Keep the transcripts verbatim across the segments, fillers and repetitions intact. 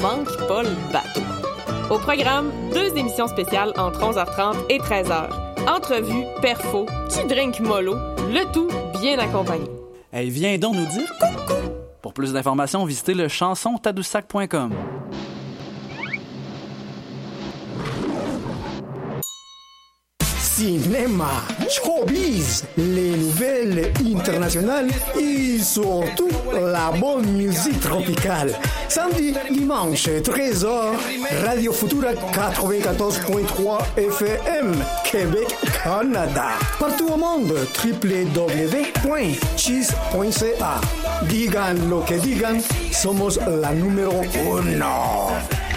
manque pas le bateau. Au programme, deux émissions spéciales entre onze heures trente et treize heures. Entrevues, perfos, petit drink mollo, le tout bien accompagné. Elle vient donc nous dire coucou. Pour plus d'informations, visitez le chanson tadoussac point com. Cinéma, showbiz, les nouvelles internationales et surtout la bonne musique tropicale. Samedi, dimanche, treize heures, Radio Futura quatre-vingt-quatorze point trois F M, Québec, Canada. Partout au monde, w w w point cheese point c a. Digan lo que digan, somos la numéro uno.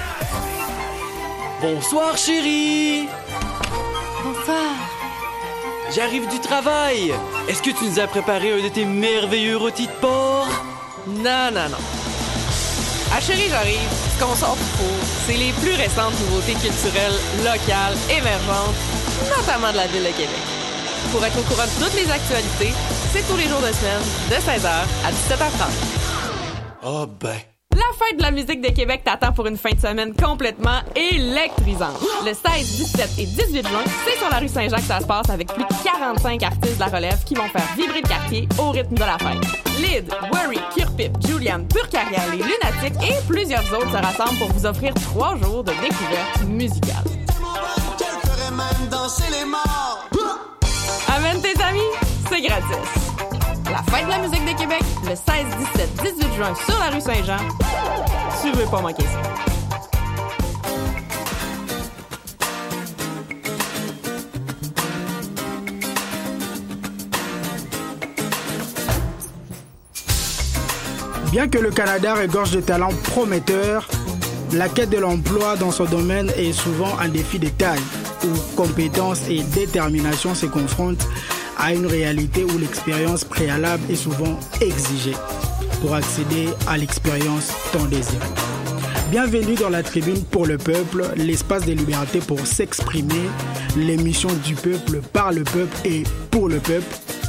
Bonsoir, chérie. Bonsoir. J'arrive du travail. Est-ce que tu nous as préparé un de tes merveilleux rôtis de porc? Non, non, non. Ah chérie, j'arrive. Ce qu'on sort du four, c'est les plus récentes nouveautés culturelles, locales, émergentes, notamment de la ville de Québec. Pour être au courant de toutes les actualités, c'est tous les jours de semaine, de seize heures à dix-sept heures trente. Oh ben... La fête de la musique de Québec t'attend pour une fin de semaine complètement électrisante. Le seize, dix-sept et dix-huit juin, c'est sur la rue Saint-Jacques que ça se passe avec plus de quarante-cinq artistes de la relève qui vont faire vibrer le quartier au rythme de la fête. Lyd, Worry, Kirpip, Julian, Pure Carrière, les Lunatiques et plusieurs autres se rassemblent pour vous offrir trois jours de découverte musicale. Amène tes amis, c'est gratis. La fête de la musique de Québec, le seize, dix-sept, dix-huit juin sur la rue Saint-Jean. Tu veux pas manquer ça. Bien que le Canada regorge de talents prometteurs, la quête de l'emploi dans ce domaine est souvent un défi de taille, où compétences et détermination se confrontent à une réalité où l'expérience préalable est souvent exigée pour accéder à l'expérience tant désirée. Bienvenue dans la tribune pour le peuple, l'espace de liberté pour s'exprimer, l'émission du peuple, par le peuple et pour le peuple.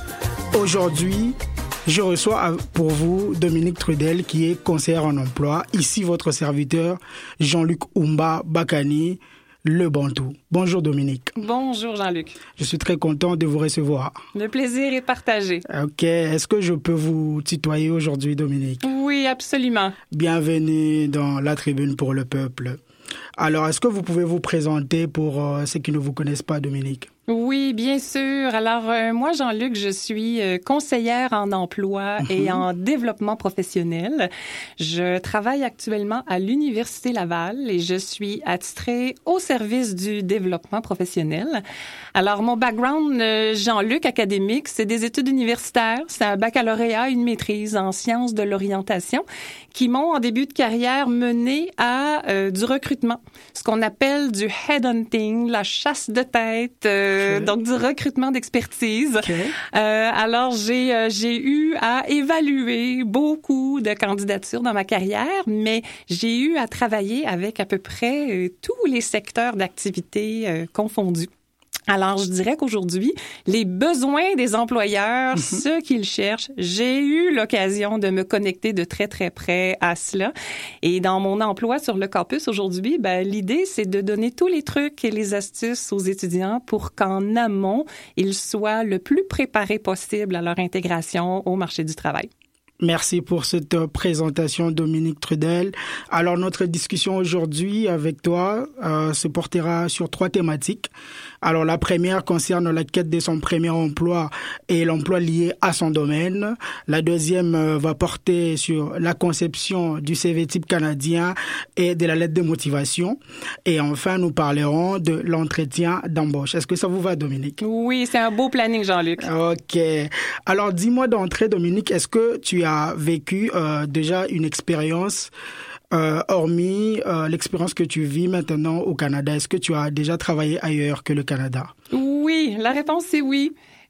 Aujourd'hui, je reçois pour vous Dominique Trudel qui est conseillère en emploi. Ici votre serviteur Jean-Luc Oumba Bakani, le Bantou. Bonjour Dominique. Bonjour Jean-Luc. Je suis très content de vous recevoir. Le plaisir est partagé. Ok, est-ce que je peux vous tutoyer aujourd'hui Dominique? Oui, absolument. Bienvenue dans la tribune pour le peuple. Alors, est-ce que vous pouvez vous présenter pour euh, ceux qui ne vous connaissent pas, Dominique? Oui, bien sûr. Alors, euh, moi, Jean-Luc, je suis euh, conseillère en emploi mm-hmm. et en développement professionnel. Je travaille actuellement à l'Université Laval et je suis attitrée au service du développement professionnel. Alors, mon background, euh, Jean-Luc, académique, c'est des études universitaires. C'est un baccalauréat, une maîtrise en sciences de l'orientation qui m'ont, en début de carrière, mené à euh, du recrutement, ce qu'on appelle du headhunting, la chasse de tête, euh, okay. donc du recrutement d'expertise. Okay. Euh, alors, j'ai euh, j'ai eu à évaluer beaucoup de candidatures dans ma carrière, mais j'ai eu à travailler avec à peu près euh, tous les secteurs d'activité euh, confondus. Alors, je dirais qu'aujourd'hui, les besoins des employeurs, mm-hmm. ce qu'ils cherchent, j'ai eu l'occasion de me connecter de très, très près à cela. Et dans mon emploi sur le campus aujourd'hui, ben, l'idée, c'est de donner tous les trucs et les astuces aux étudiants pour qu'en amont, ils soient le plus préparés possible à leur intégration au marché du travail. Merci pour cette présentation, Dominique Trudel. Alors, notre discussion aujourd'hui avec toi euh, se portera sur trois thématiques. Alors, la première concerne la quête de son premier emploi et l'emploi lié à son domaine. La deuxième euh, va porter sur la conception du C V type canadien et de la lettre de motivation. Et enfin, nous parlerons de l'entretien d'embauche. Est-ce que ça vous va, Dominique? Oui, c'est un beau planning, Jean-Luc. OK. Alors, dis-moi d'entrée, Dominique, est-ce que tu as vécu euh, déjà une expérience, euh, hormis euh, l'expérience que tu vis maintenant au Canada? Est-ce que tu as déjà travaillé ailleurs que le Canada? Oui, la réponse c'est oui.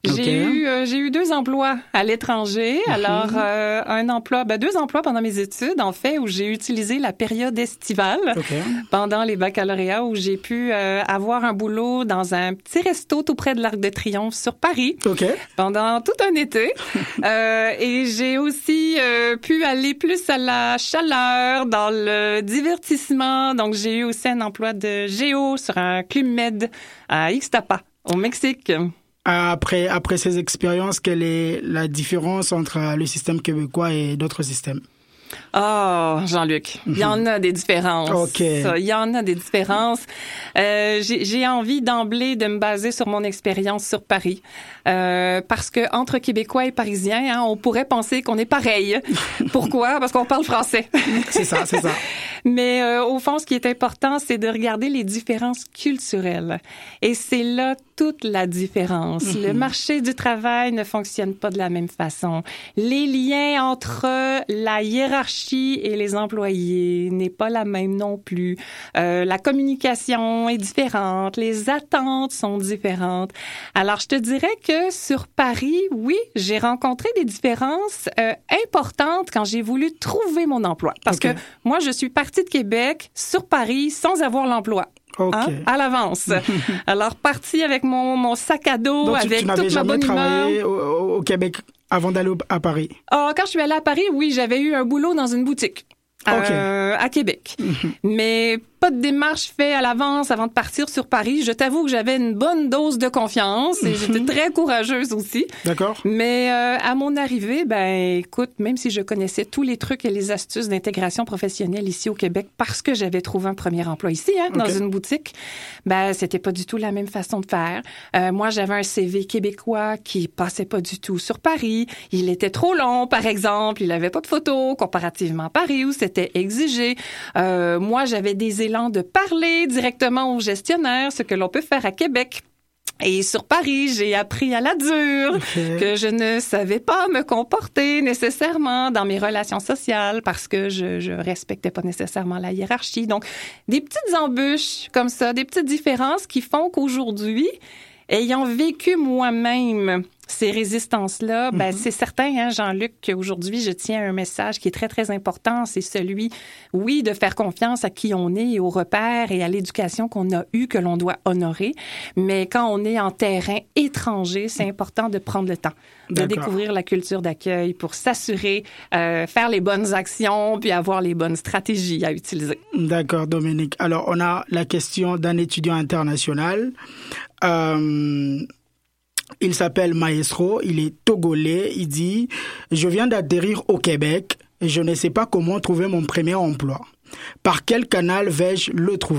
J'ai Okay. eu euh, j'ai eu deux emplois à l'étranger. Mm-hmm. Alors euh, un emploi, ben deux emplois pendant mes études en fait où j'ai utilisé la période estivale Okay. pendant les baccalauréats où j'ai pu euh, avoir un boulot dans un petit resto tout près de l'Arc de Triomphe sur Paris Okay. pendant tout un été. euh, et j'ai aussi euh, pu aller plus à la chaleur, dans le divertissement. Donc j'ai eu aussi un emploi de géo sur un club med à Ixtapa au Mexique. Après, après ces expériences, quelle est la différence entre le système québécois et d'autres systèmes? Oh, Jean-Luc, il y en a des différences. OK. Il y en a des différences. Euh, j'ai, j'ai envie d'emblée de me baser sur mon expérience sur Paris. Euh, parce que entre Québécois et Parisiens, hein, on pourrait penser qu'on est pareil. Pourquoi? Parce qu'on parle français. C'est ça, c'est ça. Mais euh, au fond, ce qui est important, c'est de regarder les différences culturelles. Et c'est là toute la différence. Mm-hmm. Le marché du travail ne fonctionne pas de la même façon. Les liens entre la hiérarchie et les employés n'est pas la même non plus. Euh, la communication est différente. Les attentes sont différentes. Alors, je te dirais que sur Paris, oui, j'ai rencontré des différences euh, importantes quand j'ai voulu trouver mon emploi. Parce okay. que moi, je suis partie de Québec sur Paris sans avoir l'emploi. Okay. Hein, à l'avance. Alors, partie avec mon, mon sac à dos, donc, avec tu, tu toute ma bonne humeur. Tu n'avais jamais travaillé au, au Québec avant d'aller à Paris? Oh, quand je suis allée à Paris, oui, j'avais eu un boulot dans une boutique. Okay. Euh, à Québec. Mais pas de démarche faite à l'avance avant de partir sur Paris. Je t'avoue que j'avais une bonne dose de confiance et j'étais très courageuse aussi. D'accord. Mais euh, à mon arrivée, ben écoute, même si je connaissais tous les trucs et les astuces d'intégration professionnelle ici au Québec parce que j'avais trouvé un premier emploi ici, hein, okay. dans une boutique, ben c'était pas du tout la même façon de faire. Euh, moi, j'avais un C V québécois qui passait pas du tout sur Paris. Il était trop long, par exemple. Il avait pas de photos comparativement à Paris où c'était exigé. Euh, moi, j'avais des élans de parler directement au gestionnaire, ce que l'on peut faire à Québec. Et sur Paris, j'ai appris à la dure okay. que je ne savais pas me comporter nécessairement dans mes relations sociales parce que je, je respectais pas nécessairement la hiérarchie. Donc, des petites embûches comme ça, des petites différences qui font qu'aujourd'hui, ayant vécu moi-même ces résistances-là, ben, mm-hmm. c'est certain, hein, Jean-Luc, qu'aujourd'hui, je tiens à un message qui est très, très important. C'est celui, oui, de faire confiance à qui on est et aux repères et à l'éducation qu'on a eue, que l'on doit honorer. Mais quand on est en terrain étranger, c'est important de prendre le temps de D'accord. découvrir la culture d'accueil pour s'assurer, euh, faire les bonnes actions puis avoir les bonnes stratégies à utiliser. D'accord, Dominique. Alors, on a la question d'un étudiant international. Euh... Il s'appelle Maestro, il est togolais, il dit « Je viens d'atterrir au Québec et je ne sais pas comment trouver mon premier emploi. Par quel canal vais-je le trouver ?»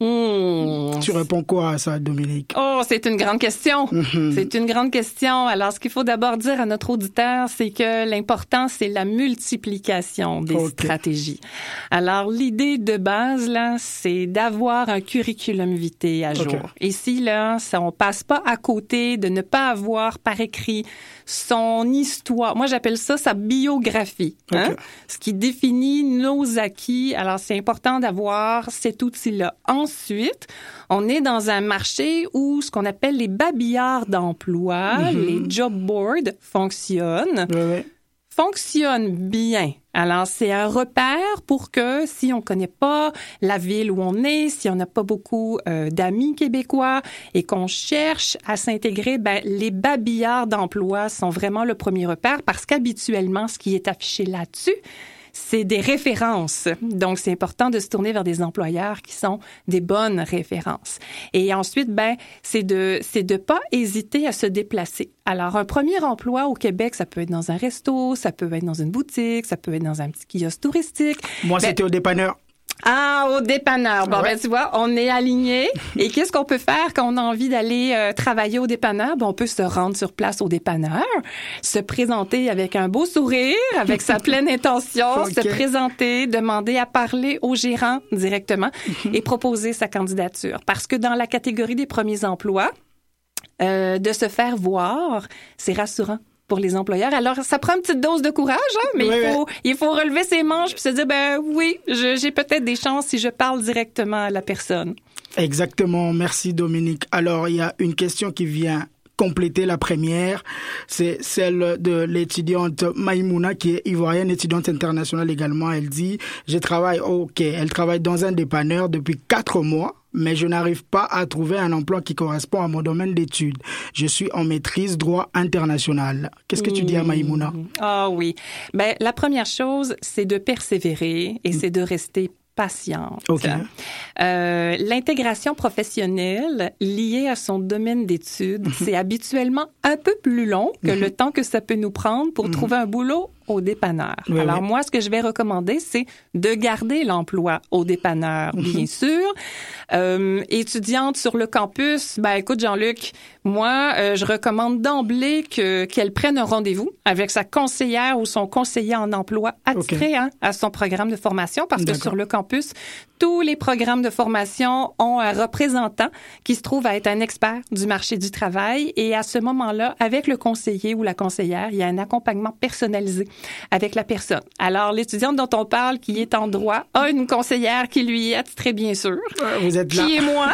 Mmh. Tu réponds quoi à ça, Dominique? Oh, c'est une grande question. Mmh. C'est une grande question. Alors, ce qu'il faut d'abord dire à notre auditeur, c'est que l'important, c'est la multiplication des okay. stratégies. Alors, l'idée de base, là, c'est d'avoir un curriculum vitae à jour. Okay. Ici, là, ça, on passe pas à côté de ne pas avoir par écrit son histoire. Moi, j'appelle ça sa biographie, hein? Okay. Ce qui définit nos acquis. Alors, c'est important d'avoir cet outil-là. Ensuite, on est dans un marché où ce qu'on appelle les babillards d'emploi, mm-hmm. les job boards fonctionnent. Oui, oui. Fonctionne bien. Alors, c'est un repère pour que si on connaît pas la ville où on est, si on n'a pas beaucoup euh, d'amis québécois et qu'on cherche à s'intégrer, ben les babillards d'emploi sont vraiment le premier repère parce qu'habituellement, ce qui est affiché là-dessus, c'est des références. Donc, c'est important de se tourner vers des employeurs qui sont des bonnes références. Et ensuite, ben, c'est de, c'est de pas hésiter à se déplacer. Alors, un premier emploi au Québec, ça peut être dans un resto, ça peut être dans une boutique, ça peut être dans un petit kiosque touristique. Moi, ben, c'était au dépanneur. Ah, au dépanneur. Bon, ouais. ben, tu vois, on est alignés. Et qu'est-ce qu'on peut faire quand on a envie d'aller euh, travailler au dépanneur? Ben, on peut se rendre sur place au dépanneur, se présenter avec un beau sourire, avec sa pleine intention, okay. se présenter, demander à parler au gérant directement et proposer sa candidature. Parce que dans la catégorie des premiers emplois, euh, de se faire voir, c'est rassurant pour les employeurs. Alors, ça prend une petite dose de courage, hein, mais oui, il faut, oui. il faut relever ses manches puis se dire, ben oui, je, j'ai peut-être des chances si je parle directement à la personne. Exactement. Merci, Dominique. Alors, il y a une question qui vient compléter la première. C'est celle de l'étudiante Maïmouna, qui est ivoirienne, étudiante internationale également. Elle dit, je travaille, ok, elle travaille dans un dépanneur depuis quatre mois. Mais je n'arrive pas à trouver un emploi qui correspond à mon domaine d'études. Je suis en maîtrise droit international. Qu'est-ce que tu dis à Maïmouna? Ah oh, oui. Ben, la première chose, c'est de persévérer et c'est de rester patiente. Okay. Euh, l'intégration professionnelle liée à son domaine d'études, mm-hmm. c'est habituellement un peu plus long que mm-hmm. le temps que ça peut nous prendre pour mm-hmm. trouver un boulot au dépanneur. Oui, Alors oui. moi, ce que je vais recommander, c'est de garder l'emploi au dépanneur, mm-hmm. bien sûr. Euh, étudiante sur le campus, ben écoute Jean-Luc, moi, euh, je recommande d'emblée que qu'elle prenne un rendez-vous avec sa conseillère ou son conseiller en emploi attitré okay. hein, à son programme de formation, parce D'accord. que sur le campus, tous les programmes de formation ont un représentant qui se trouve à être un expert du marché du travail, et à ce moment-là, avec le conseiller ou la conseillère, il y a un accompagnement personnalisé avec la personne. Alors, l'étudiante dont on parle, qui est en droit, a une conseillère qui lui est attitrée, bien sûr. Vous êtes là. Qui est moi.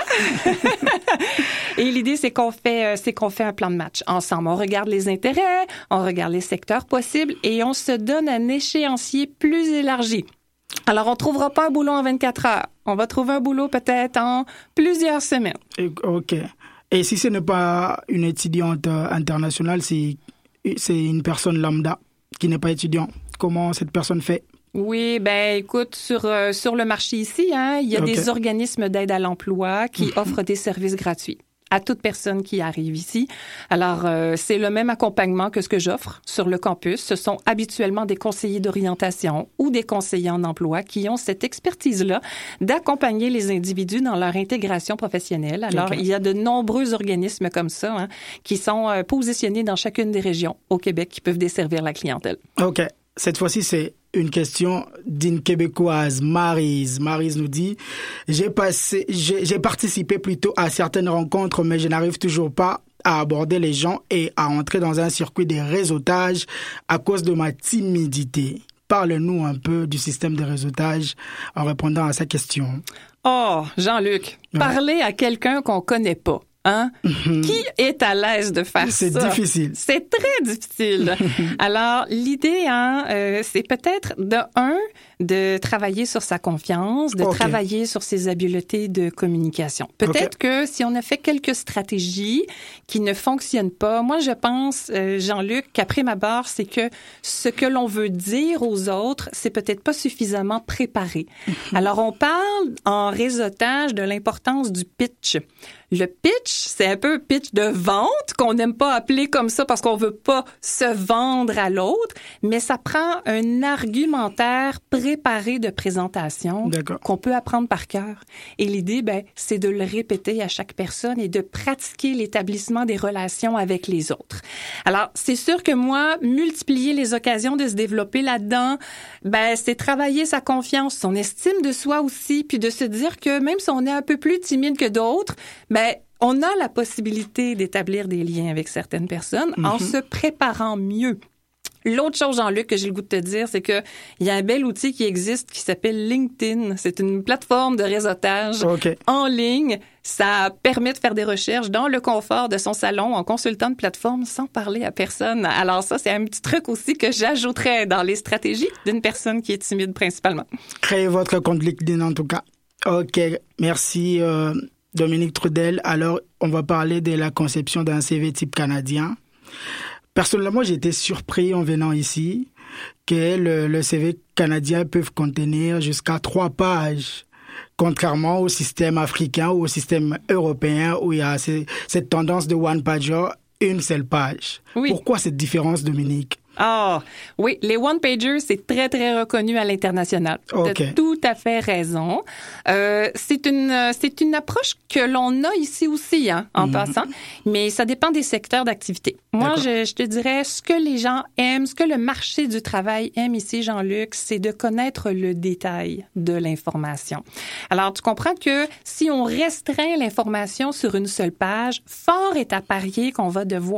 Et l'idée, c'est qu'on fait, c'est qu'on fait un plan de match ensemble. On regarde les intérêts, on regarde les secteurs possibles et on se donne un échéancier plus élargi. Alors, on trouvera pas un boulot en vingt-quatre heures. On va trouver un boulot peut-être en plusieurs semaines. OK. Et si ce n'est pas une étudiante internationale, c'est, c'est une personne lambda qui n'est pas étudiant, comment cette personne fait? Oui, ben écoute, sur euh, sur le marché ici, hein, il y a okay. des organismes d'aide à l'emploi qui mm-hmm. offrent des services gratuits à toute personne qui arrive ici. Alors, euh, c'est le même accompagnement que ce que j'offre sur le campus. Ce sont habituellement des conseillers d'orientation ou des conseillers en emploi qui ont cette expertise-là d'accompagner les individus dans leur intégration professionnelle. Alors, okay. il y a de nombreux organismes comme ça hein, qui sont euh, positionnés dans chacune des régions au Québec qui peuvent desservir la clientèle. OK. Cette fois-ci, c'est une question d'une Québécoise, Maryse. Maryse nous dit, j'ai passé, j'ai, j'ai participé plutôt à certaines rencontres, mais je n'arrive toujours pas à aborder les gens et à entrer dans un circuit de réseautage à cause de ma timidité. Parle-nous un peu du système de réseautage en répondant à sa question. Oh, Jean-Luc, ouais. parler à quelqu'un qu'on connaît pas. Hein? Mm-hmm. Qui est à l'aise de faire c'est ça? C'est difficile. C'est très difficile. Alors, l'idée, hein, euh, c'est peut-être de un, de travailler sur sa confiance, de okay. travailler sur ses habiletés de communication. Peut-être okay. que si on a fait quelques stratégies qui ne fonctionnent pas, moi, je pense, euh, Jean-Luc, qu'après ma barre, c'est que ce que l'on veut dire aux autres, c'est peut-être pas suffisamment préparé. Mm-hmm. Alors, on parle en réseautage de l'importance du pitch. Le pitch, c'est un peu un pitch de vente qu'on n'aime pas appeler comme ça parce qu'on veut pas se vendre à l'autre, mais ça prend un argumentaire préparé de présentation D'accord. qu'on peut apprendre par cœur. Et l'idée, ben, c'est de le répéter à chaque personne et de pratiquer l'établissement des relations avec les autres. Alors, c'est sûr que moi, multiplier les occasions de se développer là-dedans, ben, c'est travailler sa confiance, son estime de soi aussi, puis de se dire que même si on est un peu plus timide que d'autres, ben, on a la possibilité d'établir des liens avec certaines personnes mm-hmm. en se préparant mieux. L'autre chose, Jean-Luc, que j'ai le goût de te dire, c'est que il y a un bel outil qui existe qui s'appelle LinkedIn. C'est une plateforme de réseautage okay. en ligne. Ça permet de faire des recherches dans le confort de son salon en consultant une plateforme sans parler à personne. Alors ça, c'est un petit truc aussi que j'ajouterais dans les stratégies d'une personne qui est timide principalement. Créez votre compte LinkedIn en tout cas. OK, merci euh, Dominique Trudel. Alors, on va parler de la conception d'un C V type canadien. Personnellement, j'ai été surpris en venant ici que le, le C V canadien peut contenir jusqu'à trois pages, contrairement au système africain ou au système européen où il y a ces, cette tendance de one-pager, une seule page. Oui. Pourquoi cette différence, Dominique? Ah, oui, les one-pagers, c'est très, très reconnu à l'international. Okay. Tu as tout à fait raison. Euh, c'est une, c'est une approche que l'on a ici aussi, hein, en mm-hmm. passant, mais ça dépend des secteurs d'activité. Moi, je, je te dirais, ce que les gens aiment, ce que le marché du travail aime ici, Jean-Luc, c'est de connaître le détail de l'information. Alors, tu comprends que si on restreint l'information sur une seule page, fort est à parier qu'on va devoir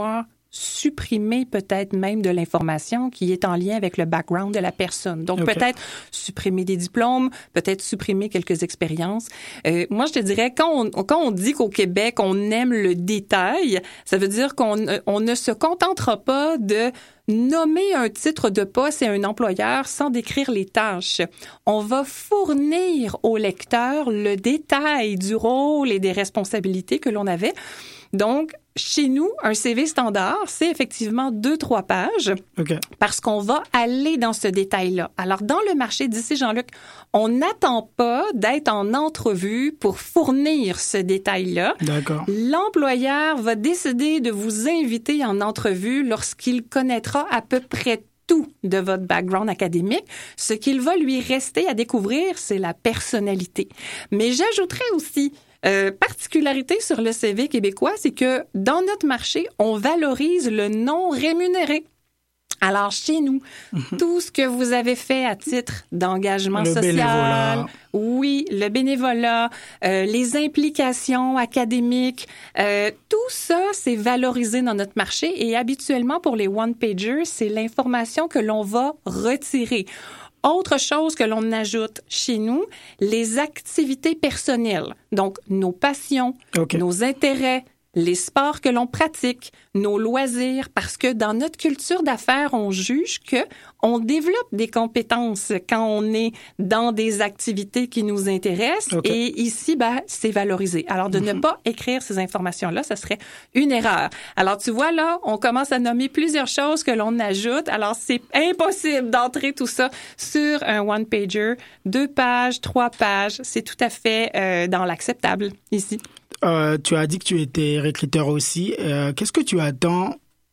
supprimer peut-être même de l'information qui est en lien avec le background de la personne. Donc, okay. peut-être supprimer des diplômes, peut-être supprimer quelques expériences. Euh, moi, je te dirais, quand on, quand on dit qu'au Québec, on aime le détail, ça veut dire qu'on on ne se contentera pas de nommer un titre de poste et un employeur sans décrire les tâches. On va fournir au lecteur le détail du rôle et des responsabilités que l'on avait. Donc, chez nous, un C V standard, c'est effectivement deux, trois pages okay. parce qu'on va aller dans ce détail-là. Alors, dans le marché d'ici, Jean-Luc, on n'attend pas d'être en entrevue pour fournir ce détail-là. D'accord. L'employeur va décider de vous inviter en entrevue lorsqu'il connaîtra à peu près tout de votre background académique. Ce qu'il va lui rester à découvrir, c'est la personnalité. Mais j'ajouterais aussi Euh, particularité sur le C V québécois, c'est que dans notre marché, on valorise le non rémunéré. Alors, chez nous, mm-hmm. tout ce que vous avez fait à titre d'engagement le social, bénévolat. oui, le bénévolat, euh, les implications académiques, euh, tout ça, c'est valorisé dans notre marché et habituellement, pour les one-pagers, c'est l'information que l'on va retirer. Autre chose que l'on ajoute chez nous, les activités personnelles. Donc, nos passions, okay. nos intérêts, les sports que l'on pratique, nos loisirs, parce que dans notre culture d'affaires, on juge que on développe des compétences quand on est dans des activités qui nous intéressent. Okay. Et ici, ben, c'est valorisé. Alors, de mm-hmm. ne pas écrire ces informations-là, ça serait une erreur. Alors, tu vois, là, on commence à nommer plusieurs choses que l'on ajoute. Alors, c'est impossible d'entrer tout ça sur un one-pager. Deux pages, trois pages, c'est tout à fait euh, dans l'acceptable ici. Euh, tu as dit que tu étais recruteur aussi. Euh, qu'est-ce que tu attends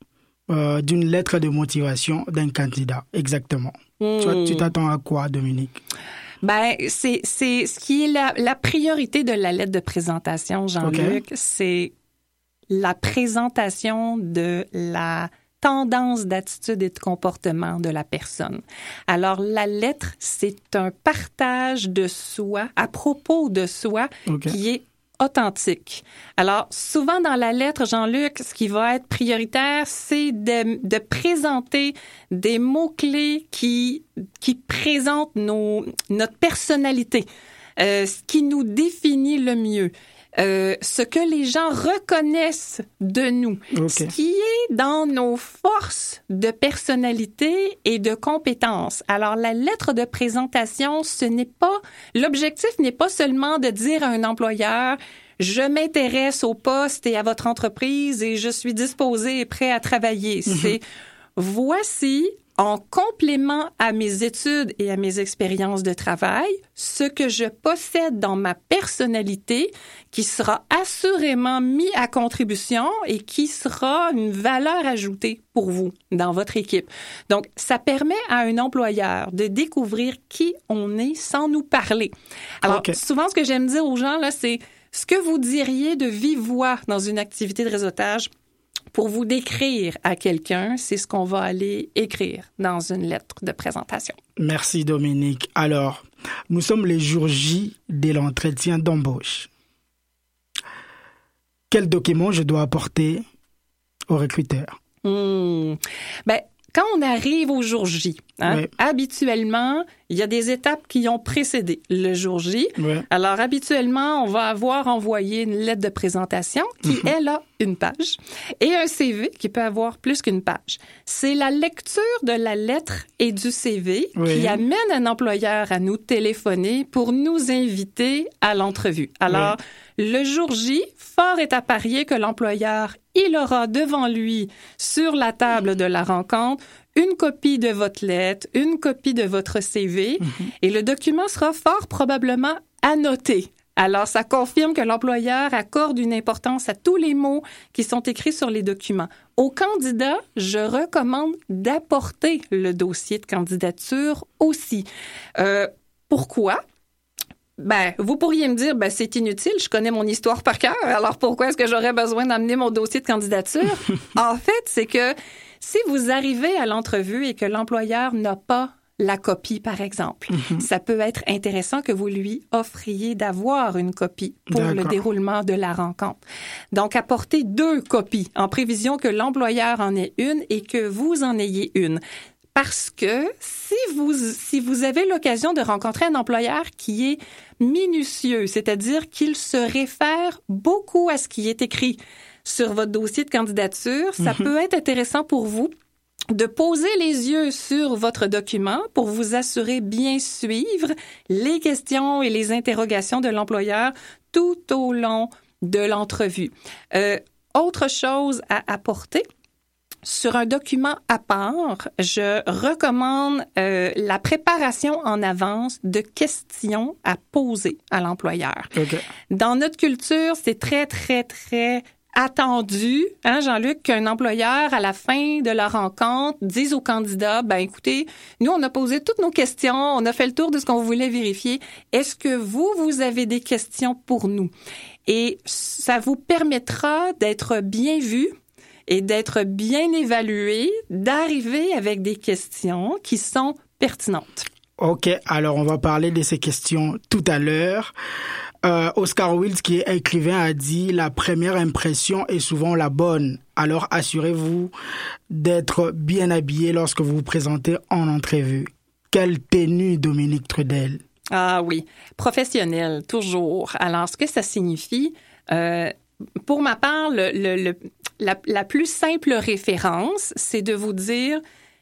euh, d'une lettre de motivation d'un candidat, exactement? Mmh. Tu, tu t'attends à quoi, Dominique? Ben, c'est, c'est ce qui est la, la priorité de la lettre de présentation, Jean-Luc. Okay. C'est la présentation de la tendance d'attitude et de comportement de la personne. Alors, la lettre, c'est un partage de soi, à propos de soi, okay. qui est authentique. Alors, souvent dans la lettre, Jean-Luc, ce qui va être prioritaire, c'est de, de présenter des mots-clés qui, qui présentent nos, notre personnalité, euh, ce qui nous définit le mieux. Euh, ce que les gens reconnaissent de nous, okay. ce qui est dans nos forces de personnalité et de compétences. Alors, la lettre de présentation, ce n'est pas, l'objectif n'est pas seulement de dire à un employeur, je m'intéresse au poste et à votre entreprise et je suis disposé et prêt à travailler. Mm-hmm. C'est, voici, en complément à mes études et à mes expériences de travail, ce que je possède dans ma personnalité qui sera assurément mis à contribution et qui sera une valeur ajoutée pour vous dans votre équipe. Donc, ça permet à un employeur de découvrir qui on est sans nous parler. Alors, okay. souvent, ce que j'aime dire aux gens, là, c'est ce que vous diriez de vive voix dans une activité de réseautage. Pour vous décrire à quelqu'un, c'est ce qu'on va aller écrire dans une lettre de présentation. Merci Dominique. Alors, nous sommes les jours J de l'entretien d'embauche. Quel document je dois apporter au recruteur? Mmh. Ben, quand on arrive au jour J, hein, oui. habituellement, il y a des étapes qui ont précédé le jour J. Oui. Alors, habituellement, on va avoir envoyé une lettre de présentation qui, mm-hmm. elle, a une page et un C V qui peut avoir plus qu'une page. C'est la lecture de la lettre et du C V oui. qui amène un employeur à nous téléphoner pour nous inviter à l'entrevue. Alors, oui. le jour J, fort est à parier que l'employeur, il aura devant lui, sur la table de la rencontre, une copie de votre lettre, une copie de votre C V, mm-hmm. et le document sera fort probablement annoté. Alors, ça confirme que l'employeur accorde une importance à tous les mots qui sont écrits sur les documents. Aux candidats, je recommande d'apporter le dossier de candidature aussi. Euh, pourquoi? Ben, vous pourriez me dire, ben, c'est inutile, je connais mon histoire par cœur, alors pourquoi est-ce que j'aurais besoin d'amener mon dossier de candidature? En fait, c'est que si vous arrivez à l'entrevue et que l'employeur n'a pas la copie, par exemple. Mm-hmm. Ça peut être intéressant que vous lui offriez d'avoir une copie pour D'accord. le déroulement de la rencontre. Donc, apportez deux copies en prévision que l'employeur en ait une et que vous en ayez une. Parce que si vous, si vous avez l'occasion de rencontrer un employeur qui est minutieux, c'est-à-dire qu'il se réfère beaucoup à ce qui est écrit sur votre dossier de candidature, ça mm-hmm. peut être intéressant pour vous de poser les yeux sur votre document pour vous assurer bien suivre les questions et les interrogations de l'employeur tout au long de l'entrevue. Euh, autre chose à apporter, sur un document à part, je recommande euh, la préparation en avance de questions à poser à l'employeur. Okay. Dans notre culture, c'est très, très, très attendu, hein, Jean-Luc, qu'un employeur, à la fin de la rencontre, dise au candidat, ben écoutez, nous, on a posé toutes nos questions, on a fait le tour de ce qu'on voulait vérifier. Est-ce que vous, vous avez des questions pour nous? Et ça vous permettra d'être bien vu et d'être bien évalué, d'arriver avec des questions qui sont pertinentes. OK, alors on va parler de ces questions tout à l'heure. Euh, Oscar Wilde, qui est écrivain, a dit « La première impression est souvent la bonne. Alors assurez-vous d'être bien habillé lorsque vous vous présentez en entrevue. » Quelle tenue, Dominique Trudel? Ah oui, professionnel, toujours. Alors, ce que ça signifie, euh, pour ma part, le, le, le, la, la plus simple référence, c'est de vous dire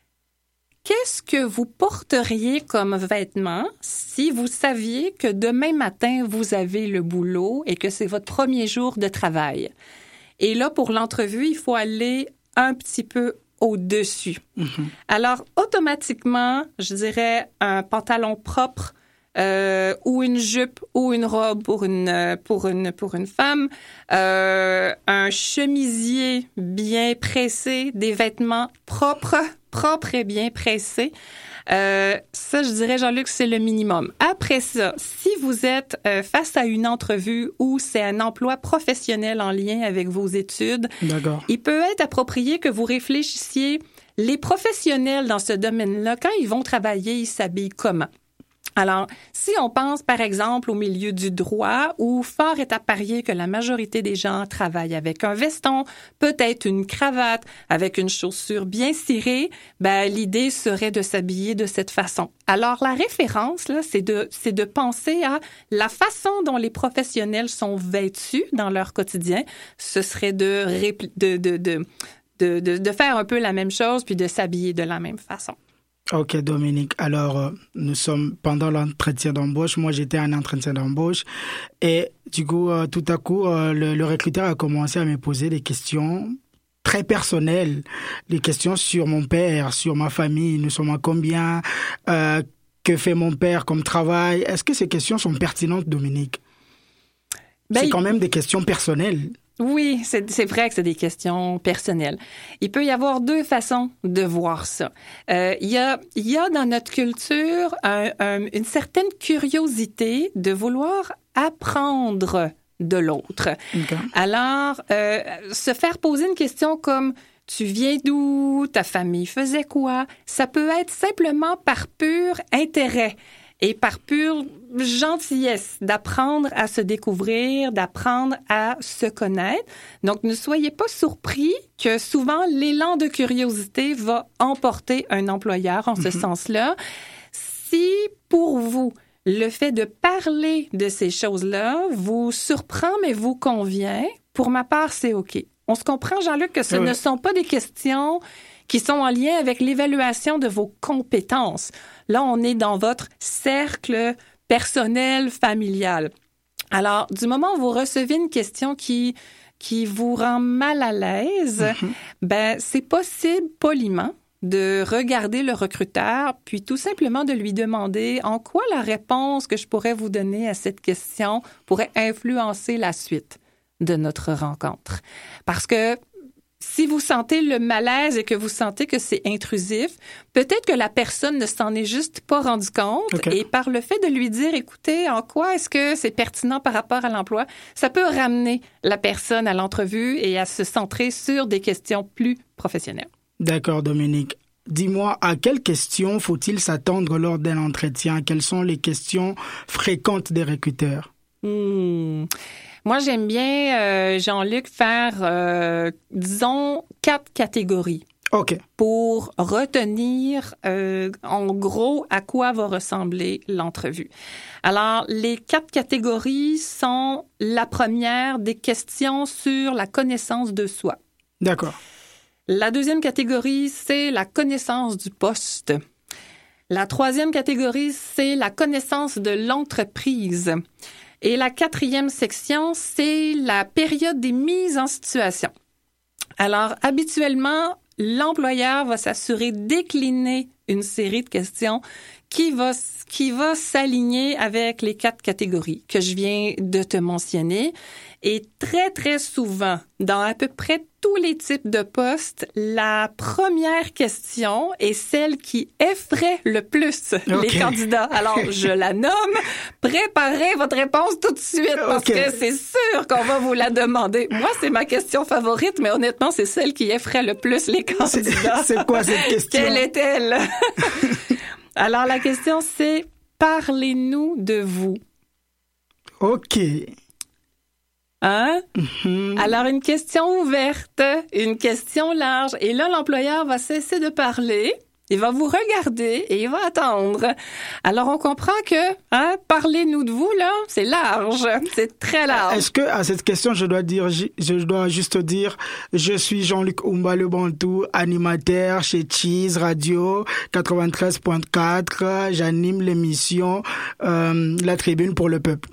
qu'est-ce que vous porteriez comme vêtements si vous saviez que demain matin, vous avez le boulot et que c'est votre premier jour de travail. Et là, pour l'entrevue, il faut aller un petit peu au-dessus. Mm-hmm. Alors, automatiquement, je dirais un pantalon propre, Euh, ou une jupe ou une robe pour une pour une pour une femme, euh, un chemisier bien pressé, des vêtements propres, propres et bien pressés. Euh, ça, je dirais, Jean-Luc, c'est le minimum. Après ça, si vous êtes euh, face à une entrevue où c'est un emploi professionnel en lien avec vos études, D'accord. il peut être approprié que vous réfléchissiez, les professionnels dans ce domaine-là, quand ils vont travailler, ils s'habillent comment? Alors, si on pense, par exemple, au milieu du droit, où fort est à parier que la majorité des gens travaillent avec un veston, peut-être une cravate, avec une chaussure bien cirée, ben, l'idée serait de s'habiller de cette façon. Alors, la référence, là, c'est de, c'est de penser à la façon dont les professionnels sont vêtus dans leur quotidien. Ce serait de, répl- de, de, de, de, de, de faire un peu la même chose, puis de s'habiller de la même façon. OK, Dominique. Alors, euh, nous sommes pendant l'entretien d'embauche. Moi, j'étais en entretien d'embauche. Et du coup, euh, tout à coup, euh, le, le recruteur a commencé à me poser des questions très personnelles. Des questions sur mon père, sur ma famille. Nous sommes à combien? Euh, que fait mon père comme travail? Est-ce que ces questions sont pertinentes, Dominique? Ben, c'est quand même des questions personnelles. Oui, c'est, c'est vrai que c'est des questions personnelles. Il peut y avoir deux façons de voir ça. Euh, il y a, il y a dans notre culture un, un, une certaine curiosité de vouloir apprendre de l'autre. Okay. Alors, euh, se faire poser une question comme « Tu viens d'où? Ta famille faisait quoi? » Ça peut être simplement par pur intérêt. Et par pure gentillesse, d'apprendre à se découvrir, d'apprendre à se connaître. Donc, ne soyez pas surpris que souvent, l'élan de curiosité va emporter un employeur en ce mm-hmm. sens-là. Si, pour vous, le fait de parler de ces choses-là vous surprend, mais vous convient, pour ma part, c'est OK. On se comprend, Jean-Luc, que ce oui. ne sont pas des questions qui sont en lien avec l'évaluation de vos compétences. Là, on est dans votre cercle personnel, familial. Alors, du moment où vous recevez une question qui, qui vous rend mal à l'aise, mm-hmm. ben, c'est possible poliment de regarder le recruteur, puis tout simplement de lui demander en quoi la réponse que je pourrais vous donner à cette question pourrait influencer la suite de notre rencontre. Parce que si vous sentez le malaise et que vous sentez que c'est intrusif, peut-être que la personne ne s'en est juste pas rendu compte. Okay. Et par le fait de lui dire, écoutez, en quoi est-ce que c'est pertinent par rapport à l'emploi, ça peut ramener la personne à l'entrevue et à se centrer sur des questions plus professionnelles. D'accord, Dominique. dis-moi, à quelles questions faut-il s'attendre lors d'un entretien? Quelles sont les questions fréquentes des recruteurs? Hmm. Moi, j'aime bien, euh, Jean-Luc, faire, euh, disons, quatre catégories. OK. Pour retenir, euh, en gros, à quoi va ressembler l'entrevue. Alors, les quatre catégories sont, la première, des questions sur la connaissance de soi. D'accord. La deuxième catégorie, c'est la connaissance du poste. La troisième catégorie, c'est la connaissance de l'entreprise. Et la quatrième section, c'est la période des mises en situation. Alors, habituellement, l'employeur va s'assurer de décliner une série de questions qui va, qui va s'aligner avec les quatre catégories que je viens de te mentionner. Et très, très souvent, dans à peu près tous les types de postes, la première question est celle qui effraie le plus okay. les candidats. Alors, je la nomme. Préparez votre réponse tout de suite parce okay. que c'est sûr qu'on va vous la demander. Moi, c'est ma question favorite, mais honnêtement, c'est celle qui effraie le plus les candidats. C'est, c'est quoi cette question? Quelle est-elle? Alors, la question, c'est « Parlez-nous de vous ». OK. Hein? Mm-hmm. Alors, une question ouverte, une question large. Et là, l'employeur va cesser de parler, il va vous regarder et il va attendre. Alors, on comprend que, hein, parlez-nous de vous, là, c'est large, c'est très large. Est-ce que, à cette question, je dois dire, je dois juste dire, je suis Jean-Luc Oumba Le Bantou, animateur chez Cheese Radio quatre-vingt-treize point quatre. J'anime l'émission, euh, La Tribune pour le Peuple.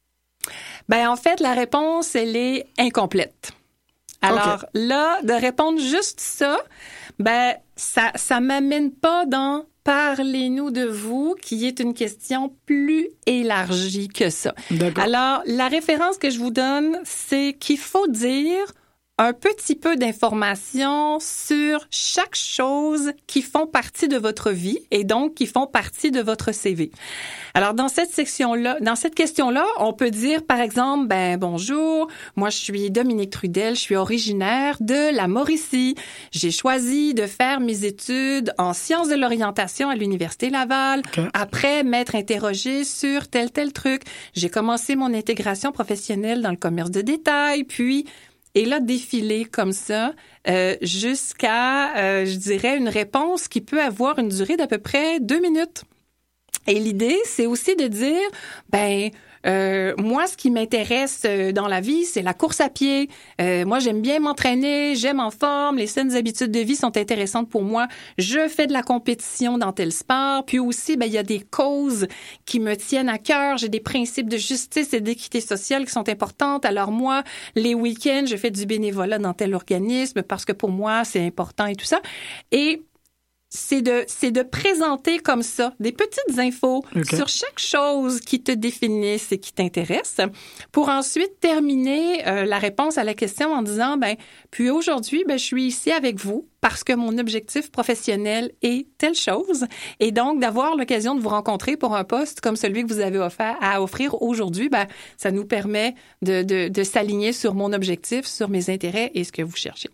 Ben, en fait, la réponse, elle est incomplète. Alors, okay. là, de répondre juste ça, ben, ça, ça m'amène pas dans « Parlez-nous de vous », qui est une question plus élargie que ça. D'accord. Alors, la référence que je vous donne, c'est qu'il faut dire un petit peu d'informations sur chaque chose qui font partie de votre vie et donc qui font partie de votre C V. Alors, dans cette section-là, dans cette question-là, on peut dire, par exemple, ben, bonjour, moi, je suis Dominique Trudel, je suis originaire de la Mauricie. J'ai choisi de faire mes études en sciences de l'orientation à l'Université Laval. Okay. Après m'être interrogée sur tel, tel truc, j'ai commencé mon intégration professionnelle dans le commerce de détail, puis et là, défiler comme ça euh, jusqu'à, euh, je dirais, une réponse qui peut avoir une durée d'à peu près deux minutes. Et l'idée, c'est aussi de dire, ben, euh, moi, ce qui m'intéresse dans la vie, c'est la course à pied. Euh, moi, j'aime bien m'entraîner, j'aime en forme, les saines habitudes de vie sont intéressantes pour moi. Je fais de la compétition dans tel sport. Puis aussi, ben, il y a des causes qui me tiennent à cœur. J'ai des principes de justice et d'équité sociale qui sont importantes. Alors moi, les week-ends, je fais du bénévolat dans tel organisme parce que pour moi, c'est important et tout ça. Et c'est de c'est de présenter comme ça des petites infos okay. sur chaque chose qui te définissent et qui t'intéresse pour ensuite terminer euh, la réponse à la question en disant ben puis aujourd'hui ben je suis ici avec vous parce que mon objectif professionnel est telle chose et donc d'avoir l'occasion de vous rencontrer pour un poste comme celui que vous avez offert à offrir aujourd'hui ben ça nous permet de de de s'aligner sur mon objectif, sur mes intérêts et ce que vous cherchez.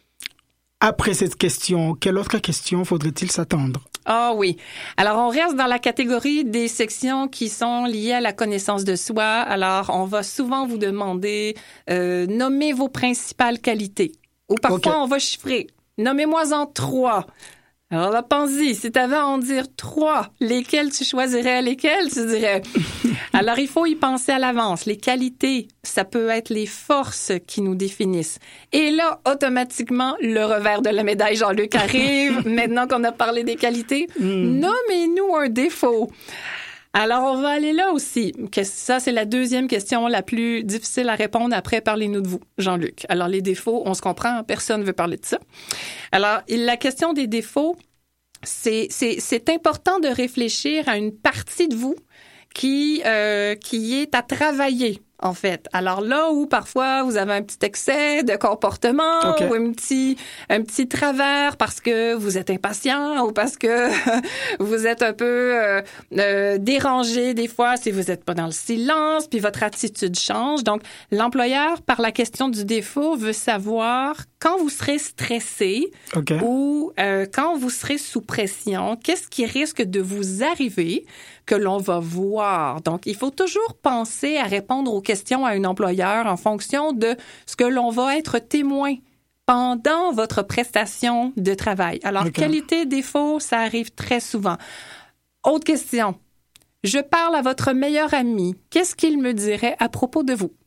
Après cette question, quelle autre question faudrait-il s'attendre? Ah oui. Alors, on reste dans la catégorie des sections qui sont liées à la connaissance de soi. Alors, on va souvent vous demander euh, nommer vos principales qualités. Ou parfois, okay. on va chiffrer. Nommez-moi-en trois. Alors là, pense-y, si tu avais à en dire trois, lesquels tu choisirais, lesquels tu dirais? Alors, il faut y penser à l'avance. Les qualités, ça peut être les forces qui nous définissent. Et là, automatiquement, le revers de la médaille, Jean-Luc, arrive. Maintenant qu'on a parlé des qualités, mm. nommez-nous un défaut. Alors, on va aller là aussi. Ça, c'est la deuxième question la plus difficile à répondre après. Parlez-nous de vous, Jean-Luc. Alors, les défauts, on se comprend, personne ne veut parler de ça. Alors, la question des défauts, c'est, c'est, c'est important de réfléchir à une partie de vous qui, euh, qui est à travailler en fait. Alors là où parfois vous avez un petit excès de comportement okay. ou un petit un petit travers parce que vous êtes impatient ou parce que vous êtes un peu euh, euh, dérangé des fois si vous n'êtes pas dans le silence, puis votre attitude change. Donc l'employeur, par la question du défaut, veut savoir quand vous serez stressé okay. ou euh, quand vous serez sous pression, qu'est-ce qui risque de vous arriver que l'on va voir. Donc, il faut toujours penser à répondre aux questions à un employeur en fonction de ce que l'on va être témoin pendant votre prestation de travail. Alors, okay. qualité, défaut, ça arrive très souvent. Autre question. Je parle à votre meilleur ami. Qu'est-ce qu'il me dirait à propos de vous?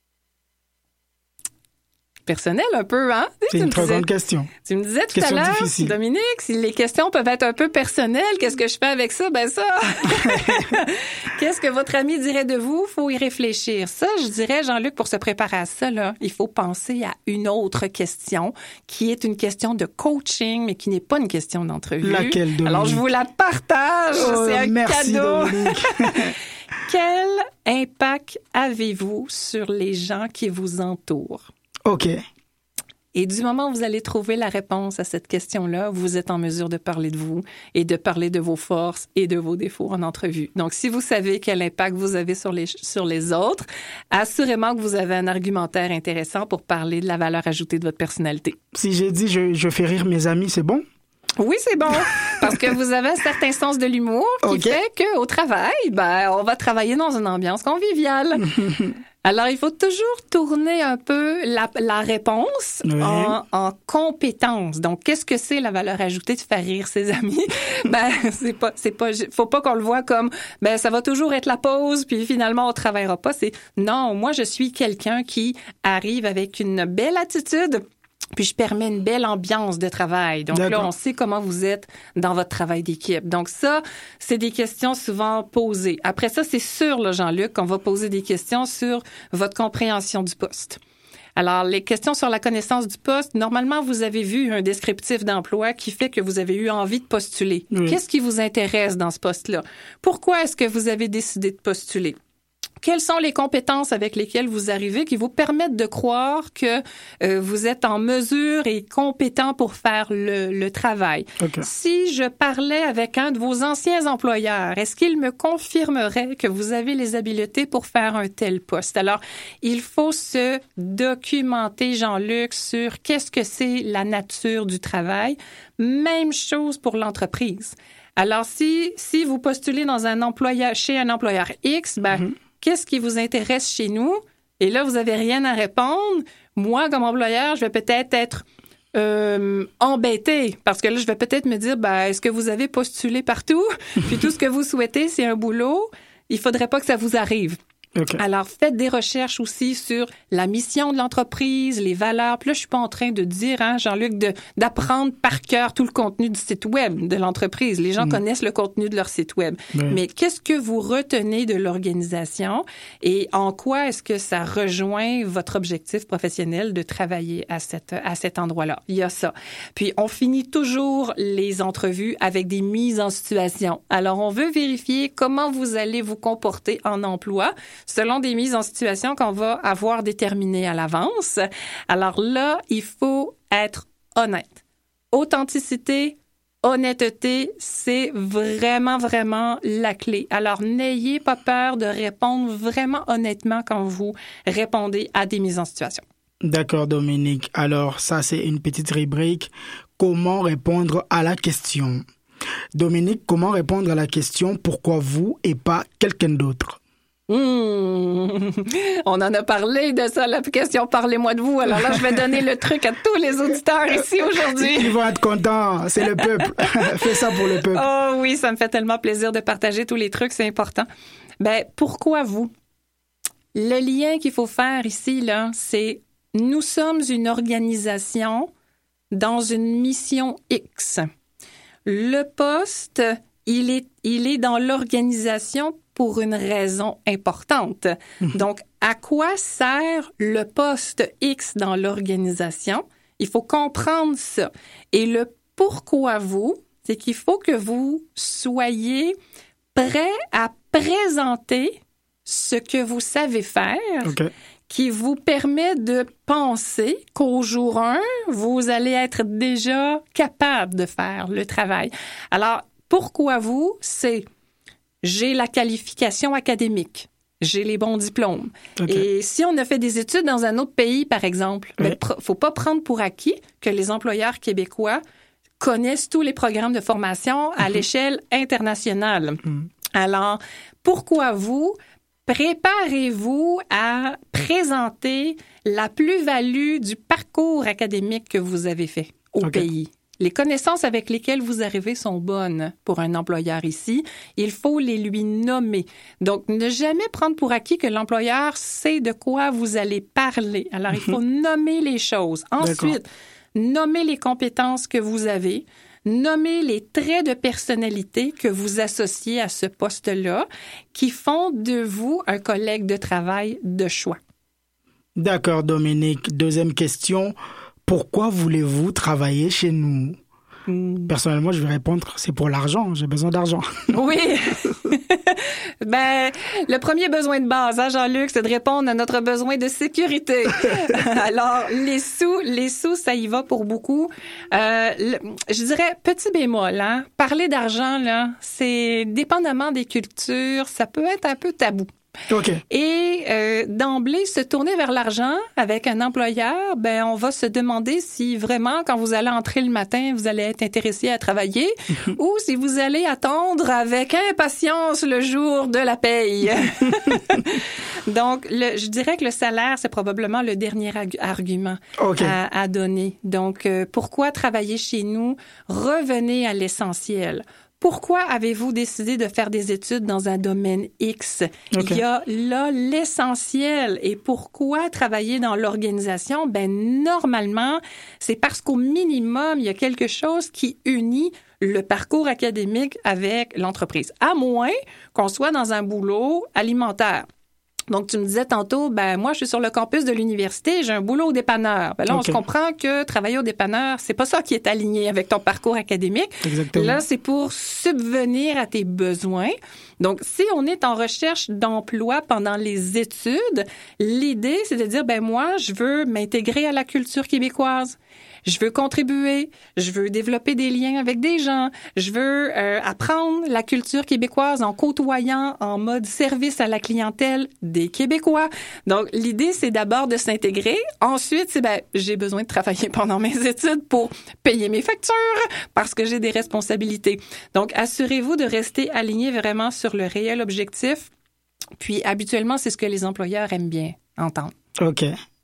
Personnel un peu, hein? C'est une très grande question. Tu me disais tout question à l'heure, difficile. Dominique, si les questions peuvent être un peu personnelles, qu'est-ce que je fais avec ça? Ben ça! Qu'est-ce que votre ami dirait de vous? Faut y réfléchir. Ça, je dirais, Jean-Luc, pour se préparer à ça, là, il faut penser à une autre question qui est une question de coaching, mais qui n'est pas une question d'entrevue. Laquelle, Dominique? Alors, je vous la partage. Oh, c'est un merci, cadeau. Dominique. Quel impact avez-vous sur les gens qui vous entourent? OK. Et du moment où vous allez trouver la réponse à cette question-là, vous êtes en mesure de parler de vous et de parler de vos forces et de vos défauts en entrevue. Donc, si vous savez quel impact vous avez sur les, sur les autres, assurément que vous avez un argumentaire intéressant pour parler de la valeur ajoutée de votre personnalité. Si j'ai dit je, je fais rire mes amis, c'est bon? Oui, c'est bon, parce que vous avez un certain sens de l'humour qui okay. fait qu'au travail, ben, on va travailler dans une ambiance conviviale. Alors, il faut toujours tourner un peu la, la réponse oui. en, en compétence. Donc, qu'est-ce que c'est la valeur ajoutée de faire rire ses amis? Ben, c'est pas, c'est pas, faut pas qu'on le voit comme, ben, ça va toujours être la pause, puis finalement, on travaillera pas. C'est, non, moi, je suis quelqu'un qui arrive avec une belle attitude, puis je permets une belle ambiance de travail. Donc D'accord. là, on sait comment vous êtes dans votre travail d'équipe. Donc ça, c'est des questions souvent posées. Après ça, c'est sûr, là, Jean-Luc, qu'on va poser des questions sur votre compréhension du poste. Alors, les questions sur la connaissance du poste, normalement, vous avez vu un descriptif d'emploi qui fait que vous avez eu envie de postuler. Oui. Qu'est-ce qui vous intéresse dans ce poste-là? Pourquoi est-ce que vous avez décidé de postuler? Quelles sont les compétences avec lesquelles vous arrivez qui vous permettent de croire que euh, vous êtes en mesure et compétent pour faire le, le travail? Okay. Si je parlais avec un de vos anciens employeurs, est-ce qu'il me confirmerait que vous avez les habiletés pour faire un tel poste? Alors, il faut se documenter, Jean-Luc, sur qu'est-ce que c'est la nature du travail. Même chose pour l'entreprise. Alors, si, si vous postulez dans un employeur, chez un employeur X, ben, mm-hmm. qu'est-ce qui vous intéresse chez nous? Et là, vous n'avez rien à répondre. Moi, comme employeur, je vais peut-être être euh, embêtée parce que là, je vais peut-être me dire, ben, est-ce que vous avez postulé partout? Puis tout ce que vous souhaitez, c'est un boulot. Il ne faudrait pas que ça vous arrive. Okay. Alors, faites des recherches aussi sur la mission de l'entreprise, les valeurs. Puis là, je suis pas en train de dire, hein, Jean-Luc, de, d'apprendre par cœur tout le contenu du site web de l'entreprise. Les gens mmh. connaissent le contenu de leur site web. Oui. Mais qu'est-ce que vous retenez de l'organisation et en quoi est-ce que ça rejoint votre objectif professionnel de travailler à, cette, à cet endroit-là? Il y a ça. Puis, on finit toujours les entrevues avec des mises en situation. Alors, on veut vérifier comment vous allez vous comporter en emploi selon des mises en situation qu'on va avoir déterminées à l'avance. Alors là, il faut être honnête. Authenticité, honnêteté, c'est vraiment, vraiment la clé. Alors, n'ayez pas peur de répondre vraiment honnêtement quand vous répondez à des mises en situation. D'accord, Dominique. Alors, ça, c'est une petite rubrique. Comment répondre à la question? Dominique, comment répondre à la question « Pourquoi vous et pas quelqu'un d'autre » ? Mmh. On en a parlé de ça, la question « Parlez-moi de vous ». Alors là, je vais donner le truc à tous les auditeurs ici aujourd'hui. Ils vont être contents, c'est le peuple. Fais ça pour le peuple. Oh oui, ça me fait tellement plaisir de partager tous les trucs, c'est important. Ben, pourquoi vous? Le lien qu'il faut faire ici, là, c'est nous sommes une organisation dans une mission X. Le poste, il est, il est dans l'organisation pour une raison importante. Mmh. Donc, à quoi sert le poste X dans l'organisation? Il faut comprendre ça. Et le pourquoi vous, c'est qu'il faut que vous soyez prêt à présenter ce que vous savez faire, Okay. qui vous permet de penser qu'au jour un, vous allez être déjà capable de faire le travail. Alors, pourquoi vous? C'est j'ai la qualification académique. J'ai les bons diplômes. Okay. Et si on a fait des études dans un autre pays, par exemple, il Oui. ne faut pas prendre pour acquis que les employeurs québécois connaissent tous les programmes de formation à mm-hmm. l'échelle internationale. Mm-hmm. Alors, pourquoi vous? Préparez-vous à présenter la plus-value du parcours académique que vous avez fait au okay. pays. Les connaissances avec lesquelles vous arrivez sont bonnes pour un employeur ici. Il faut les lui nommer. Donc, ne jamais prendre pour acquis que l'employeur sait de quoi vous allez parler. Alors, il faut nommer les choses. Ensuite, nommer les compétences que vous avez. Nommer les traits de personnalité que vous associez à ce poste-là qui font de vous un collègue de travail de choix. D'accord, Dominique. Deuxième question. Pourquoi voulez-vous travailler chez nous? Mmh. Personnellement, je vais répondre, c'est pour l'argent. J'ai besoin d'argent. Oui. Ben, le premier besoin de base, hein, Jean-Luc, c'est de répondre à notre besoin de sécurité. Alors, les sous, les sous, ça y va pour beaucoup. Euh, le, je dirais, petit bémol, hein, parler d'argent, là, c'est dépendamment des cultures, ça peut être un peu tabou. Okay. Et euh, d'emblée, se tourner vers l'argent avec un employeur, ben on va se demander si vraiment, quand vous allez entrer le matin, vous allez être intéressé à travailler ou si vous allez attendre avec impatience le jour de la paye. Donc, le, je dirais que le salaire, c'est probablement le dernier ag- argument okay. à, à donner. Donc, euh, pourquoi travailler chez nous? Revenez à l'essentiel. Pourquoi avez-vous décidé de faire des études dans un domaine X? Okay. Il y a là l'essentiel. Et pourquoi travailler dans l'organisation? Ben, normalement, c'est parce qu'au minimum, il y a quelque chose qui unit le parcours académique avec l'entreprise. À moins qu'on soit dans un boulot alimentaire. Donc, tu me disais tantôt, ben moi, je suis sur le campus de l'université, j'ai un boulot au dépanneur. Ben là, okay. on se comprend que travailler au dépanneur, c'est pas ça qui est aligné avec ton parcours académique. Exactement. Là, c'est pour subvenir à tes besoins. Donc, si on est en recherche d'emploi pendant les études, l'idée, c'est de dire, ben moi, je veux m'intégrer à la culture québécoise. Je veux contribuer, je veux développer des liens avec des gens, je veux euh, apprendre la culture québécoise en côtoyant en mode service à la clientèle des Québécois. Donc, l'idée, c'est d'abord de s'intégrer. Ensuite, c'est ben, j'ai besoin de travailler pendant mes études pour payer mes factures parce que j'ai des responsabilités. Donc, assurez-vous de rester aligné vraiment sur le réel objectif. Puis, habituellement, c'est ce que les employeurs aiment bien entendre. OK.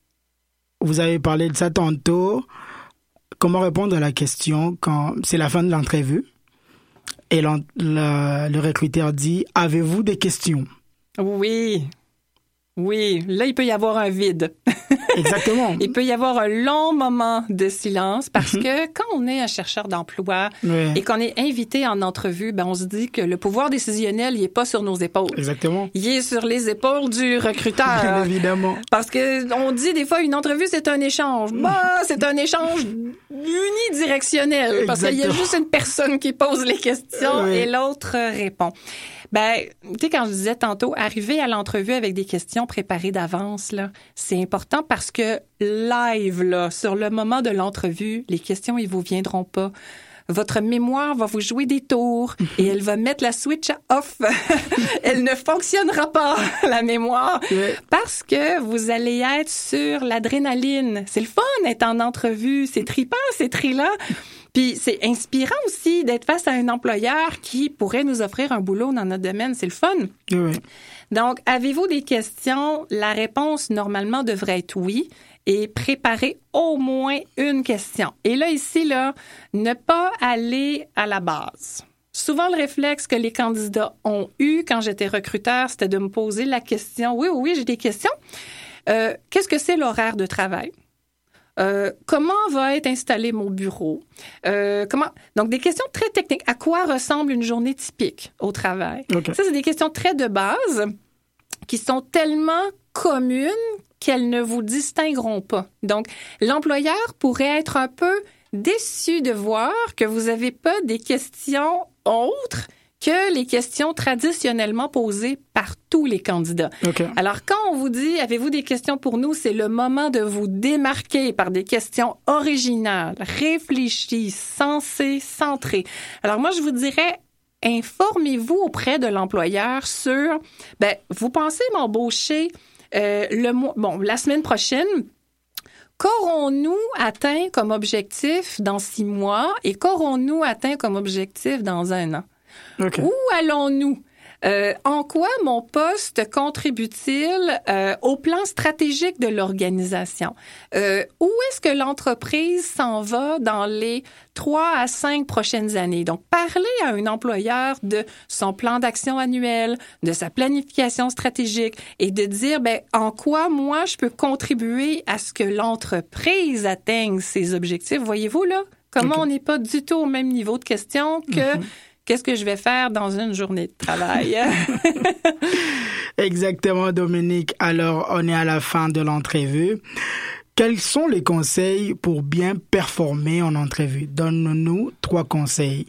Vous avez parlé de ça tantôt. Comment répondre à la question quand c'est la fin de l'entrevue et le, le recruteur dit « Avez-vous des questions? » Oui. Oui. Là, il peut y avoir un vide. Exactement. Il peut y avoir un long moment de silence parce que quand on est un chercheur d'emploi oui. et qu'on est invité en entrevue, ben on se dit que le pouvoir décisionnel, il est pas sur nos épaules. Exactement. Il est sur les épaules du recruteur. Bien évidemment. Parce que on dit des fois une entrevue, c'est un échange. Bah, c'est un échange unidirectionnel. Parce qu'il y a juste une personne qui pose les questions oui. et l'autre répond. Ben, tu sais, quand je disais tantôt, arriver à l'entrevue avec des questions préparées d'avance, là, c'est important parce que live, là, sur le moment de l'entrevue, les questions, ils vous viendront pas. Votre mémoire va vous jouer des tours et elle va mettre la switch off. Elle ne fonctionnera pas, la mémoire, parce que vous allez être sur l'adrénaline. C'est le fun d'être en entrevue. C'est trippant, c'est trillant. Puis c'est inspirant aussi d'être face à un employeur qui pourrait nous offrir un boulot dans notre domaine. C'est le fun. Oui. Donc, avez-vous des questions? La réponse, normalement, devrait être oui. Et préparer au moins une question. Et là, ici, là, ne pas aller à la base. Souvent, le réflexe que les candidats ont eu quand j'étais recruteur, c'était de me poser la question. Oui, oui, oui, j'ai des questions. Euh, qu'est-ce que c'est l'horaire de travail? Euh, comment va être installé mon bureau? Euh, comment... Donc, des questions très techniques. À quoi ressemble une journée typique au travail? Okay. Ça, c'est des questions très de base qui sont tellement communes qu'elles ne vous distingueront pas. Donc, l'employeur pourrait être un peu déçu de voir que vous n'avez pas des questions autres que les questions traditionnellement posées par tous les candidats. Okay. Alors, quand on vous dit « Avez-vous des questions pour nous? » c'est le moment de vous démarquer par des questions originales, réfléchies, sensées, centrées. Alors, moi, je vous dirais, informez-vous auprès de l'employeur sur, ben, vous pensez m'embaucher euh, le mois, bon, la semaine prochaine. Qu'aurons-nous atteint comme objectif dans six mois et qu'aurons-nous atteint comme objectif dans un an? Okay. Où allons-nous? Euh, en quoi mon poste contribue-t-il euh, au plan stratégique de l'organisation? Euh, où est-ce que l'entreprise s'en va dans les trois à cinq prochaines années? Donc, parler à un employeur de son plan d'action annuel, de sa planification stratégique et de dire, ben, en quoi moi je peux contribuer à ce que l'entreprise atteigne ses objectifs. Voyez-vous là? Comment okay. on n'est pas du tout au même niveau de question que mm-hmm. Qu'est-ce que je vais faire dans une journée de travail? Exactement, Dominique. Alors, on est à la fin de l'entrevue. Quels sont les conseils pour bien performer en entrevue? Donne-nous trois conseils.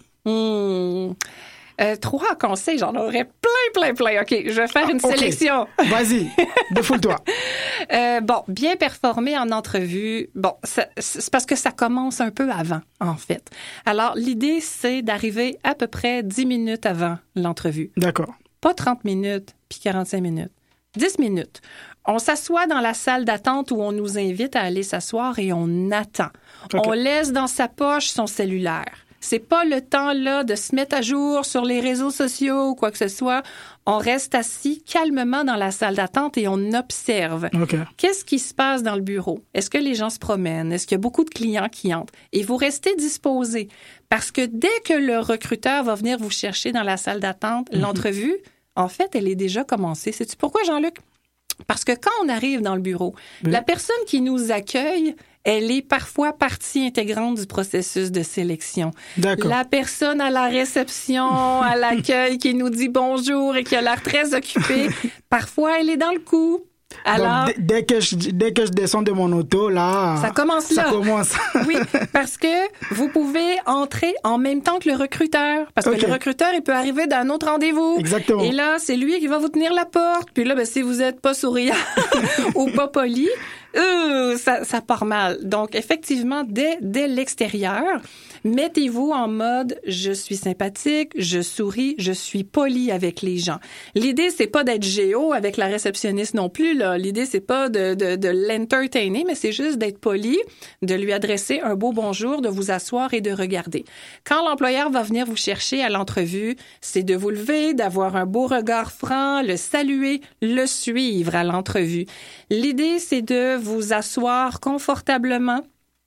Mmh. Euh, trois conseils, j'en aurais plein, plein, plein. OK, je vais faire une ah, okay. sélection. Vas-y, défoule-toi. euh, bon, bien performer en entrevue, bon, ça, c'est parce que ça commence un peu avant, en fait. Alors, l'idée, c'est d'arriver à peu près dix minutes avant l'entrevue. D'accord. Pas trente minutes, puis quarante-cinq minutes. dix minutes. On s'assoit dans la salle d'attente où on nous invite à aller s'asseoir et on attend. Okay. On laisse dans sa poche son cellulaire. C'est pas le temps, là, de se mettre à jour sur les réseaux sociaux ou quoi que ce soit. On reste assis calmement dans la salle d'attente et on observe. Okay. Qu'est-ce qui se passe dans le bureau? Est-ce que les gens se promènent? Est-ce qu'il y a beaucoup de clients qui entrent? Et vous restez disposé. Parce que dès que le recruteur va venir vous chercher dans la salle d'attente, mm-hmm. l'entrevue, en fait, elle est déjà commencée. Sais-tu pourquoi, Jean-Luc? Parce que quand on arrive dans le bureau, oui. la personne qui nous accueille, elle est parfois partie intégrante du processus de sélection. D'accord. La personne à la réception, à l'accueil, qui nous dit bonjour et qui a l'air très occupée, parfois elle est dans le coup. Alors, donc, dès que je dès que je descends de mon auto, là, ça commence là. Ça commence. Oui, parce que vous pouvez entrer en même temps que le recruteur, parce okay. que le recruteur il peut arriver d'un autre rendez-vous. Exactement. Et là, c'est lui qui va vous tenir la porte. Puis là, ben, si vous êtes pas souriant ou pas poli, euh, ça ça part mal. Donc effectivement, dès dès l'extérieur, mettez-vous en mode je suis sympathique, je souris, je suis poli avec les gens. L'idée c'est pas d'être géo avec la réceptionniste non plus là. L'idée c'est pas de de de l'entertainer, mais c'est juste d'être poli, de lui adresser un beau bonjour, de vous asseoir et de regarder. Quand l'employeur va venir vous chercher à l'entrevue, c'est de vous lever, d'avoir un beau regard franc, le saluer, le suivre à l'entrevue. L'idée c'est de vous asseoir confortablement.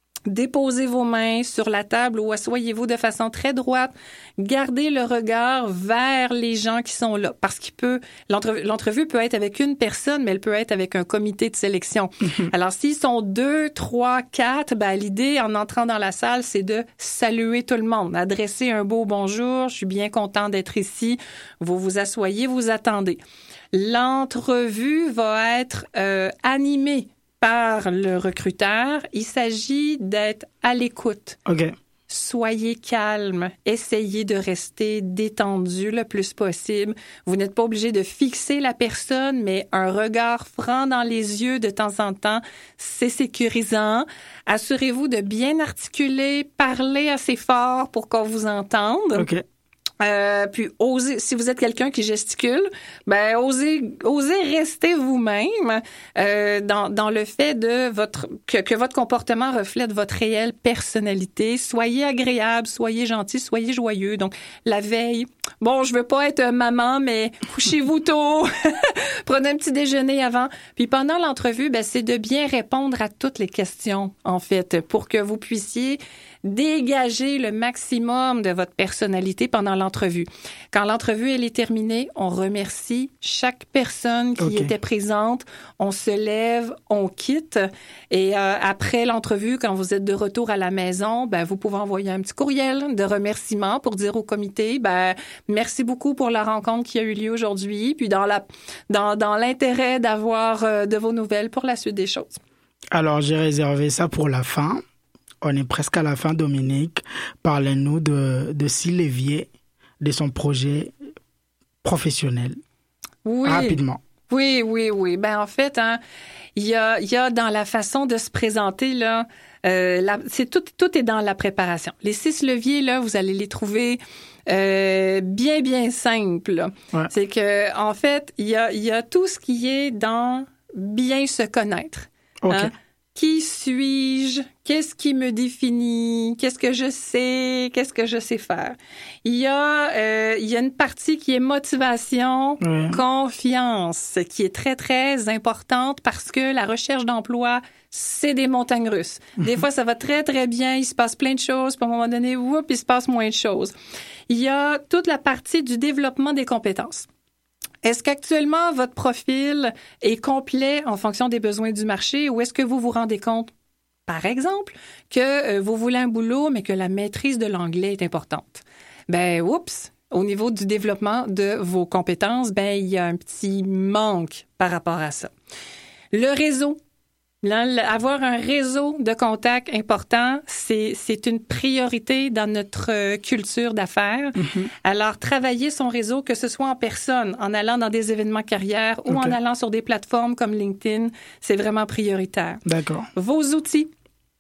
Déposez vos mains sur la table ou asseyez-vous de façon très droite. Gardez le regard vers les gens qui sont là. Parce qu'il peut, l'entrevue, l'entrevue peut être avec une personne, mais elle peut être avec un comité de sélection. Alors, s'ils sont deux, trois, quatre, ben, l'idée, en entrant dans la salle, c'est de saluer tout le monde. Adresser un beau bonjour. Je suis bien content d'être ici. Vous vous asseyez, vous attendez. L'entrevue va être euh, animée par le recruteur. Il s'agit d'être à l'écoute. OK. Soyez calme. Essayez de rester détendu le plus possible. Vous n'êtes pas obligé de fixer la personne, mais un regard franc dans les yeux de temps en temps, c'est sécurisant. Assurez-vous de bien articuler, parler assez fort pour qu'on vous entende. OK. Euh, puis osez, si vous êtes quelqu'un qui gesticule, ben osez, osez rester vous-même euh, dans dans le fait de votre que, que votre comportement reflète votre réelle personnalité. Soyez agréable, soyez gentil, soyez joyeux. Donc la veille, bon, je veux pas être maman, mais couchez-vous tôt, prenez un petit déjeuner avant. Puis pendant l'entrevue, ben c'est de bien répondre à toutes les questions en fait, pour que vous puissiez dégager le maximum de votre personnalité pendant l'entrevue. Quand l'entrevue elle est terminée, on remercie chaque personne qui okay. était présente. On se lève, on quitte. Et euh, après l'entrevue, quand vous êtes de retour à la maison, ben vous pouvez envoyer un petit courriel de remerciement pour dire au comité, ben merci beaucoup pour la rencontre qui a eu lieu aujourd'hui. Puis dans la dans dans l'intérêt d'avoir euh, de vos nouvelles pour la suite des choses. Alors j'ai réservé ça pour la fin. On est presque à la fin, Dominique. Parlez-nous de, de Six Leviers, de son projet professionnel? Oui. Rapidement. Oui, oui, oui. Ben, en fait, hein, il y a, il y a dans la façon de se présenter, là, euh, la, c'est tout, tout est dans la préparation. Les six leviers, là, vous allez les trouver euh, bien, bien simples. Ouais. C'est que, en fait, il y a, il y a tout ce qui est dans bien se connaître. OK. Hein? Qui suis-je? Qu'est-ce qui me définit? Qu'est-ce que je sais? Qu'est-ce que je sais faire? Il y a, euh, il y a une partie qui est motivation, mmh. confiance, qui est très, très importante parce que la recherche d'emploi, c'est des montagnes russes. Des fois, ça va très, très bien, il se passe plein de choses, puis à un moment donné, whoop, il se passe moins de choses. Il y a toute la partie du développement des compétences. Est-ce qu'actuellement, votre profil est complet en fonction des besoins du marché ou est-ce que vous vous rendez compte, par exemple, que euh, vous voulez un boulot, mais que la maîtrise de l'anglais est importante? Ben, oups! Au niveau du développement de vos compétences, ben, il y a un petit manque par rapport à ça. Le réseau. Là, avoir un réseau de contacts important, c'est, c'est une priorité dans notre culture d'affaires. Mm-hmm. Alors, travailler son réseau, que ce soit en personne, en allant dans des événements carrière ou okay. en allant sur des plateformes comme LinkedIn, c'est vraiment prioritaire. D'accord. Vos outils,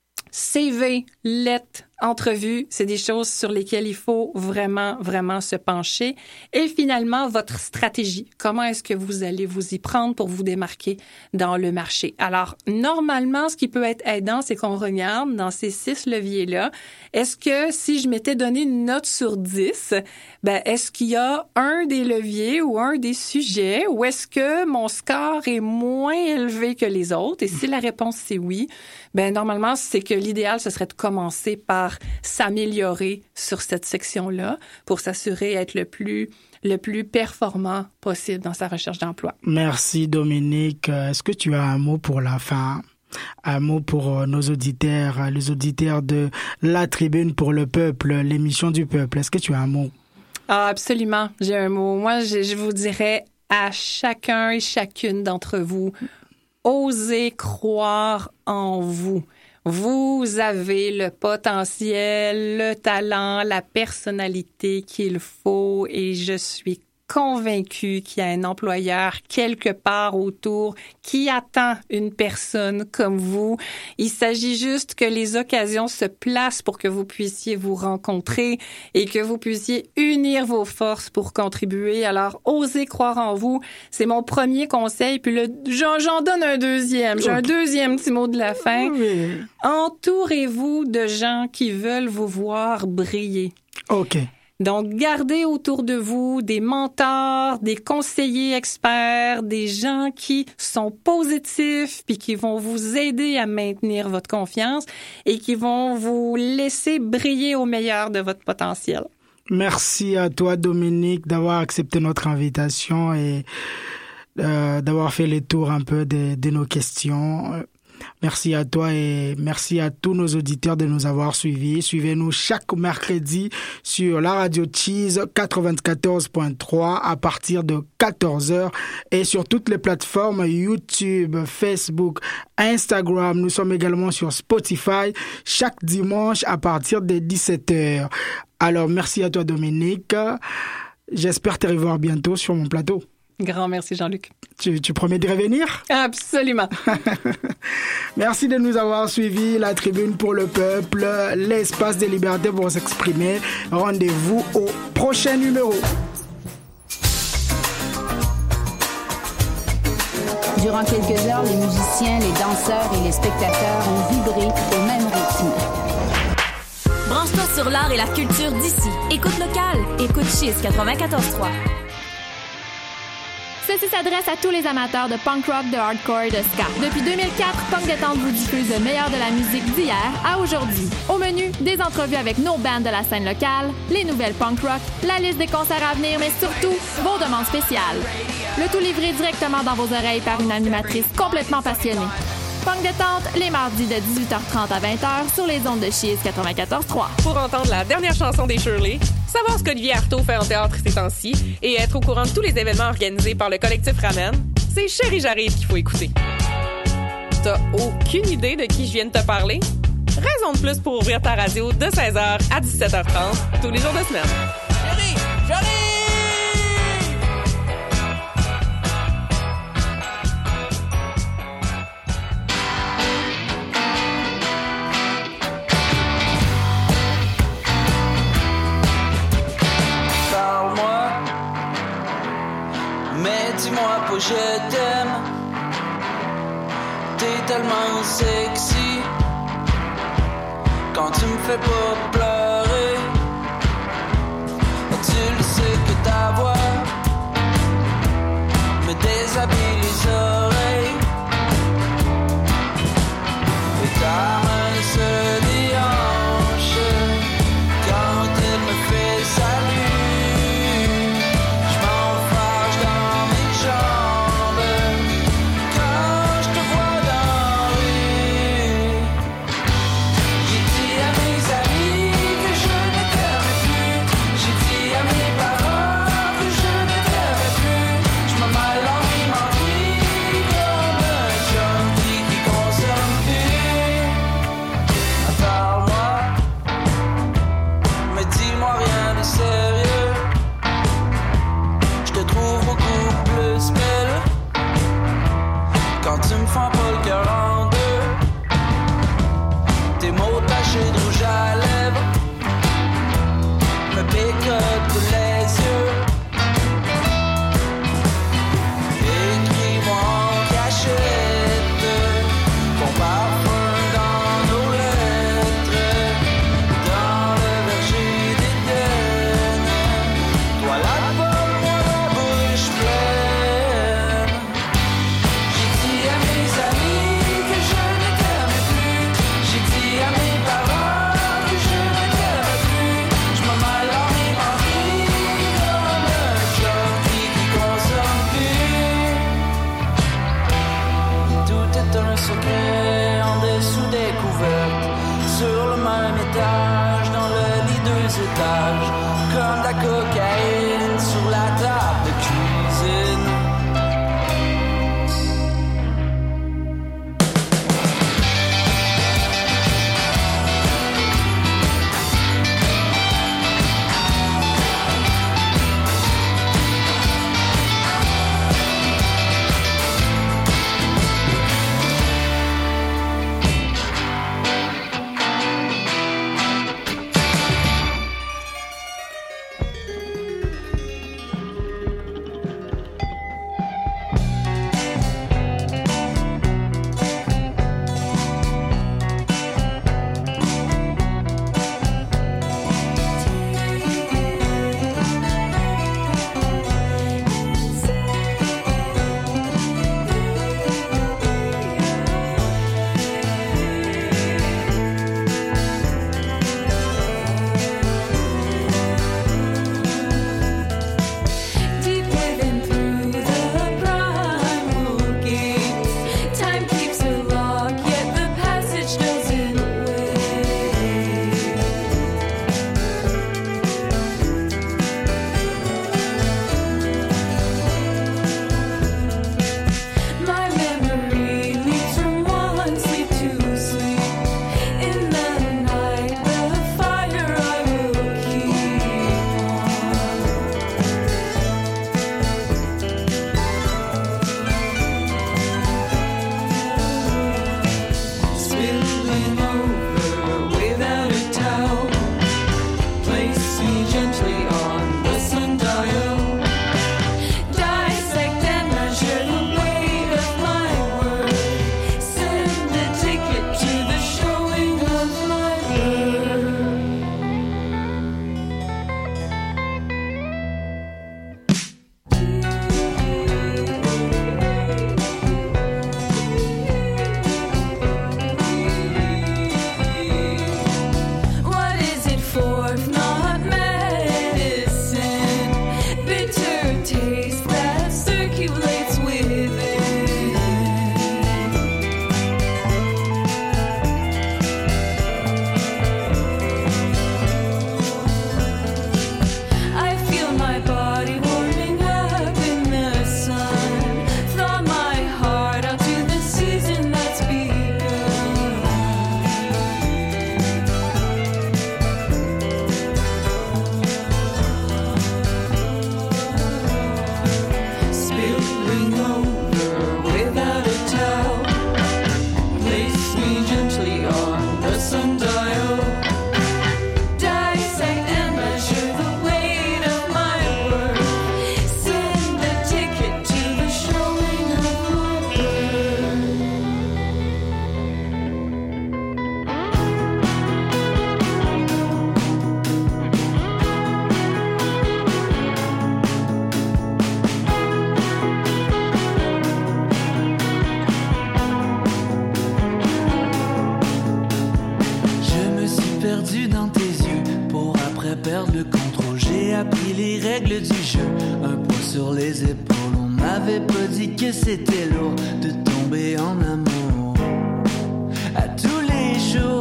C V, lettres, entrevues, c'est des choses sur lesquelles il faut vraiment, vraiment se pencher. Et finalement, votre stratégie. Comment est-ce que vous allez vous y prendre pour vous démarquer dans le marché? Alors, normalement, ce qui peut être aidant, c'est qu'on regarde dans ces six leviers-là. Est-ce que si je m'étais donné une note sur dix, ben, est-ce qu'il y a un des leviers ou un des sujets ou est-ce que mon score est moins élevé que les autres? Et si la réponse c'est oui, ben, normalement, c'est que l'idéal, ce serait de commencer par s'améliorer sur cette section-là pour s'assurer être le plus, le plus performant possible dans sa recherche d'emploi. Merci Dominique. Est-ce que tu as un mot pour la fin? Un mot pour nos auditeurs, les auditeurs de La Tribune pour le Peuple, l'émission du peuple. Est-ce que tu as un mot? Ah, absolument. J'ai un mot. Moi, je, je vous dirais à chacun et chacune d'entre vous, osez croire en vous. Vous avez le potentiel, le talent, la personnalité qu'il faut et je suis convaincue qu'il y a un employeur quelque part autour qui attend une personne comme vous. Il s'agit juste que les occasions se placent pour que vous puissiez vous rencontrer et que vous puissiez unir vos forces pour contribuer. Alors, osez croire en vous. C'est mon premier conseil. Puis le, j'en, j'en donne un deuxième. J'ai okay. un deuxième petit mot de la fin. Oui. Entourez-vous de gens qui veulent vous voir briller. OK. Donc, gardez autour de vous des mentors, des conseillers experts, des gens qui sont positifs puis qui vont vous aider à maintenir votre confiance et qui vont vous laisser briller au meilleur de votre potentiel. Merci à toi, Dominique, d'avoir accepté notre invitation et euh, d'avoir fait le tour un peu de, de nos questions. Merci à toi et merci à tous nos auditeurs de nous avoir suivis. Suivez-nous chaque mercredi sur la radio Cheese quatre-vingt-quatorze point trois à partir de quatorze heures et sur toutes les plateformes YouTube, Facebook, Instagram. Nous sommes également sur Spotify chaque dimanche à partir de dix-sept heures. Alors, merci à toi, Dominique. J'espère te revoir bientôt sur mon plateau. Grand merci, Jean-Luc. Tu, tu promets de revenir? Absolument. Merci de nous avoir suivis. La Tribune pour le Peuple, l'espace de liberté pour s'exprimer. Rendez-vous au prochain numéro. Durant quelques heures, les musiciens, les danseurs et les spectateurs ont vibré au même rythme. Branche-toi sur l'art et la culture d'ici. Écoute locale. Écoute Cheese quatre-vingt-quatorze point trois. Ceci s'adresse à tous les amateurs de punk rock, de hardcore et de ska. Depuis deux mille quatre, Punk Détente vous diffuse le meilleur de la musique d'hier à aujourd'hui. Au menu, des entrevues avec nos bands de la scène locale, les nouvelles punk rock, la liste des concerts à venir, mais surtout, vos demandes spéciales. Le tout livré directement dans vos oreilles par une animatrice complètement passionnée. Punk Détente, les mardis de dix-huit heures trente à vingt heures sur les ondes de Cheese quatre-vingt-quatorze point trois. Pour entendre la dernière chanson des Shirley, savoir ce qu'Olivier Artaud fait en théâtre ces temps-ci et être au courant de tous les événements organisés par le collectif Ramen, c'est Chérie J'arrive qu'il faut écouter. T'as aucune idée de qui je viens de te parler? Raison de plus pour ouvrir ta radio de seize heures à dix-sept heures trente tous les jours de semaine. Chérie, j'arrive! je t'aime. T'es tellement sexy quand tu me fais pas pleurer. Tu le sais que ta voix me déshabille les oreilles. Et ta main se déhanche quand elle me fait salut. Je m'enfarge dans mes jambes quand je te vois dans la rue. J'ai dit à mes amis que je ne t'aimais plus. J'ai dit à mes parents que je ne t'aimais plus. Je me mêle en menterie comme un junkie qui consomme plus. Parle-moi, mais dis-moi rien de sérieux. Je te trouve beaucoup plus belle quand tu me fends pas le cœur en deux. Tes mots tachés de rouge à lèvres me picotent les yeux. Écris-moi en cachette ton parfum dans nos lettres, dans le verger d'Éden. Toi là-bas, moi la bouche pleine. J'ai dit à mes amis que je ne t'aimais plus. J'ai dit à mes parents que je ne t'aimais plus. Je me mêle en menterie comme un junkie qui consomme plus. Tout est un secret en dessous des couvertes, sur le même étage, dans le lit deux étages, comme de la cocaïne sur la table de cuisine. perdre le contrôle. J'ai appris les règles du jeu, un poids sur les épaules. On m'avait pas dit que c'était lourd de tomber en amour à tous les jours.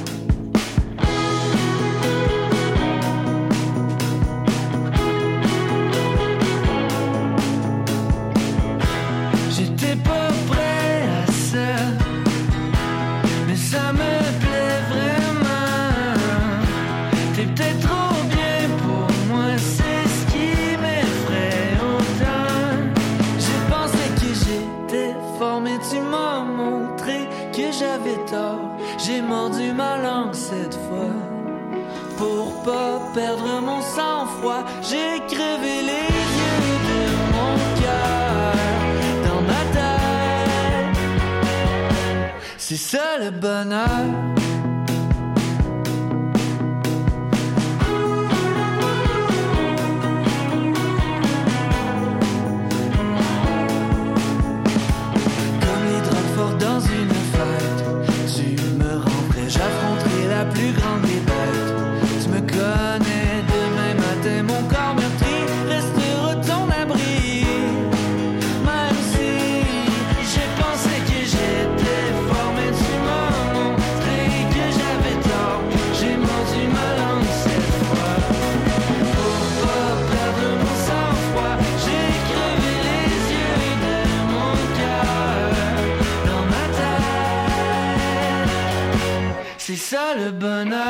J'étais pas prêt à ça, mais ça me plaît vraiment. T'es peut-être trop bien pour moi, c'est ce qui m'effraie autant. J'ai pensé que j'étais fort, mais tu m'as montré que j'avais tort. J'ai mordu ma langue cette fois pour pas perdre mon sang-froid. J'ai crevé les yeux de mon cœur dans ma tête. C'est ça le bonheur. Comme les draps forts dans une fête, tu me rendrais, j'affronterai la plus grande des bêtes. Tu me connais, demain matin mon corps meurtri restera ton abri. Même si j'ai pensé que j'étais fort, mais tu m'as montré que j'avais tort. J'ai mordu ma langue cette fois pour pas perdre mon sang-froid. J'ai crevé les yeux de mon cœur dans ma tête. C'est ça le bonheur.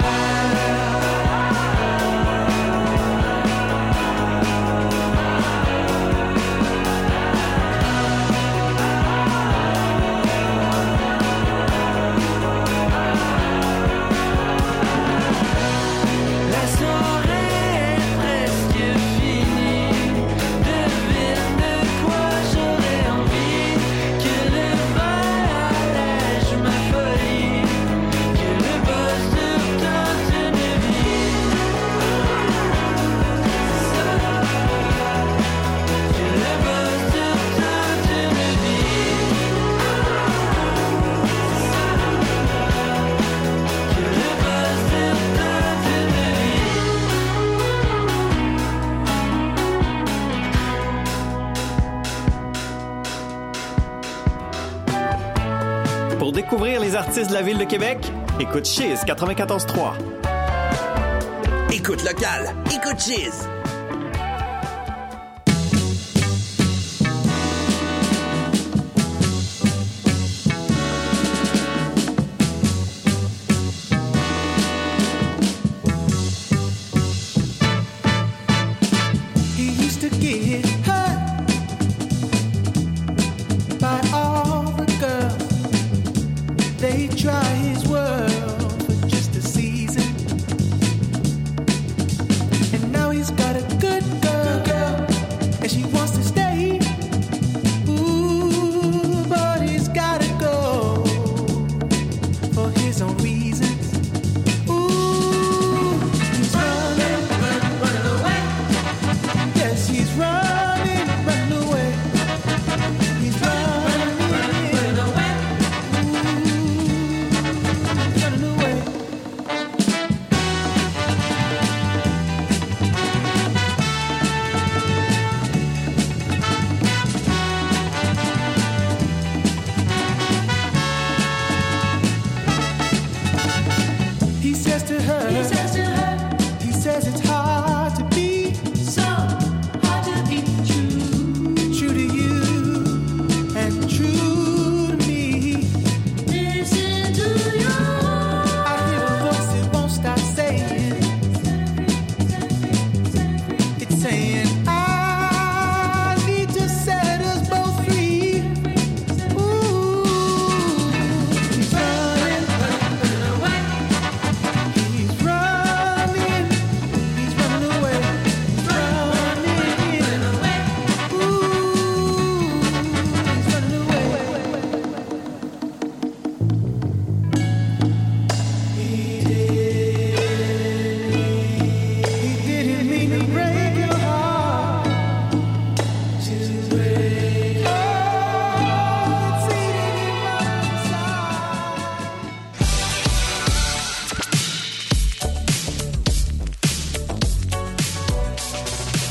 La soirée est presque finie. Devine de quoi j'aurais envie. Que le vin allège ma folie. Que le buzz dure toute une vie. Que le buzz dure toute une vie. Que le buzz dure toute une Pour découvrir les artistes de la ville de Québec, écoute Chiz quatre-vingt-quatorze trois. Écoute local, écoute Chiz. He used to get hurt by all the girls. They try his world for just a season. And now he's got a good girl, and she wants to stay. Ooh, but he's gotta go for his own reasons. Ooh, he's running, running, running away. Yes, he's running, running away. He's running, running, running away. Ooh.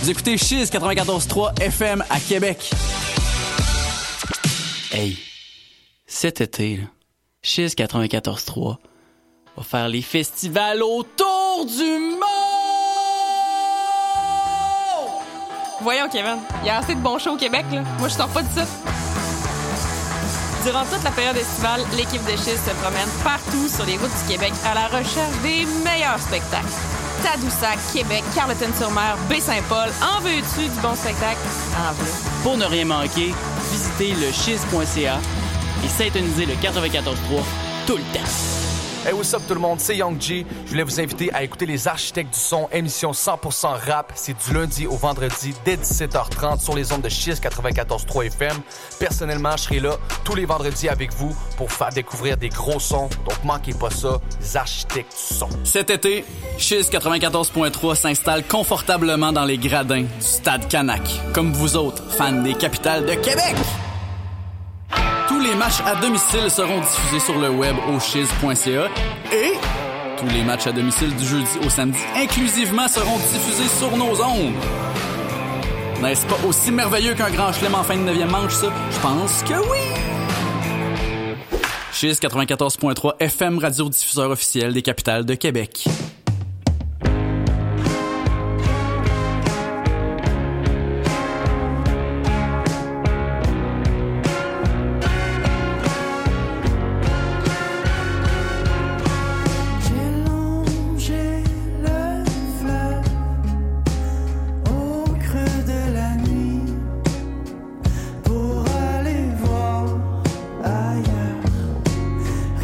Vous écoutez Chiz quatre-vingt-quatorze trois F M à Québec. Hey, cet été, là, Chiz quatre-vingt-quatorze trois va faire les festivals autour du monde! Voyons, Kevin, il y a assez de bons shows au Québec, là. Moi, je sors pas de ça. Durant toute la période estivale, l'équipe de Chiz se promène partout sur les routes du Québec à la recherche des meilleurs spectacles. Tadoussac, Québec, Carleton-sur-Mer, Baie-Saint-Paul, en veux-tu du bon spectacle? En veux. Pour ne rien manquer, visitez le chiz point c a et synthonisez le quatre-vingt-quatorze trois tout le temps. Hey, what's up tout le monde, c'est Young G. Je voulais vous inviter à écouter Les Architectes du Son, émission cent pour cent rap. C'est du lundi au vendredi dès dix-sept heures trente sur les ondes de Chiz quatre-vingt-quatorze trois F M. Personnellement, je serai là tous les vendredis avec vous pour faire découvrir des gros sons. Donc manquez pas ça, Les Architectes du Son. Cet été, Chiz quatre-vingt-quatorze trois s'installe confortablement dans les gradins du Stade Canac. Comme vous autres, fans des capitales de Québec! Tous les matchs à domicile seront diffusés sur le web au chiz point c a et tous les matchs à domicile du jeudi au samedi inclusivement seront diffusés sur nos ondes. N'est-ce pas aussi merveilleux qu'un grand chelem en fin de neuvième manche, ça? Je pense que oui! Chiz quatre-vingt-quatorze trois F M, radiodiffuseur officiel des capitales de Québec.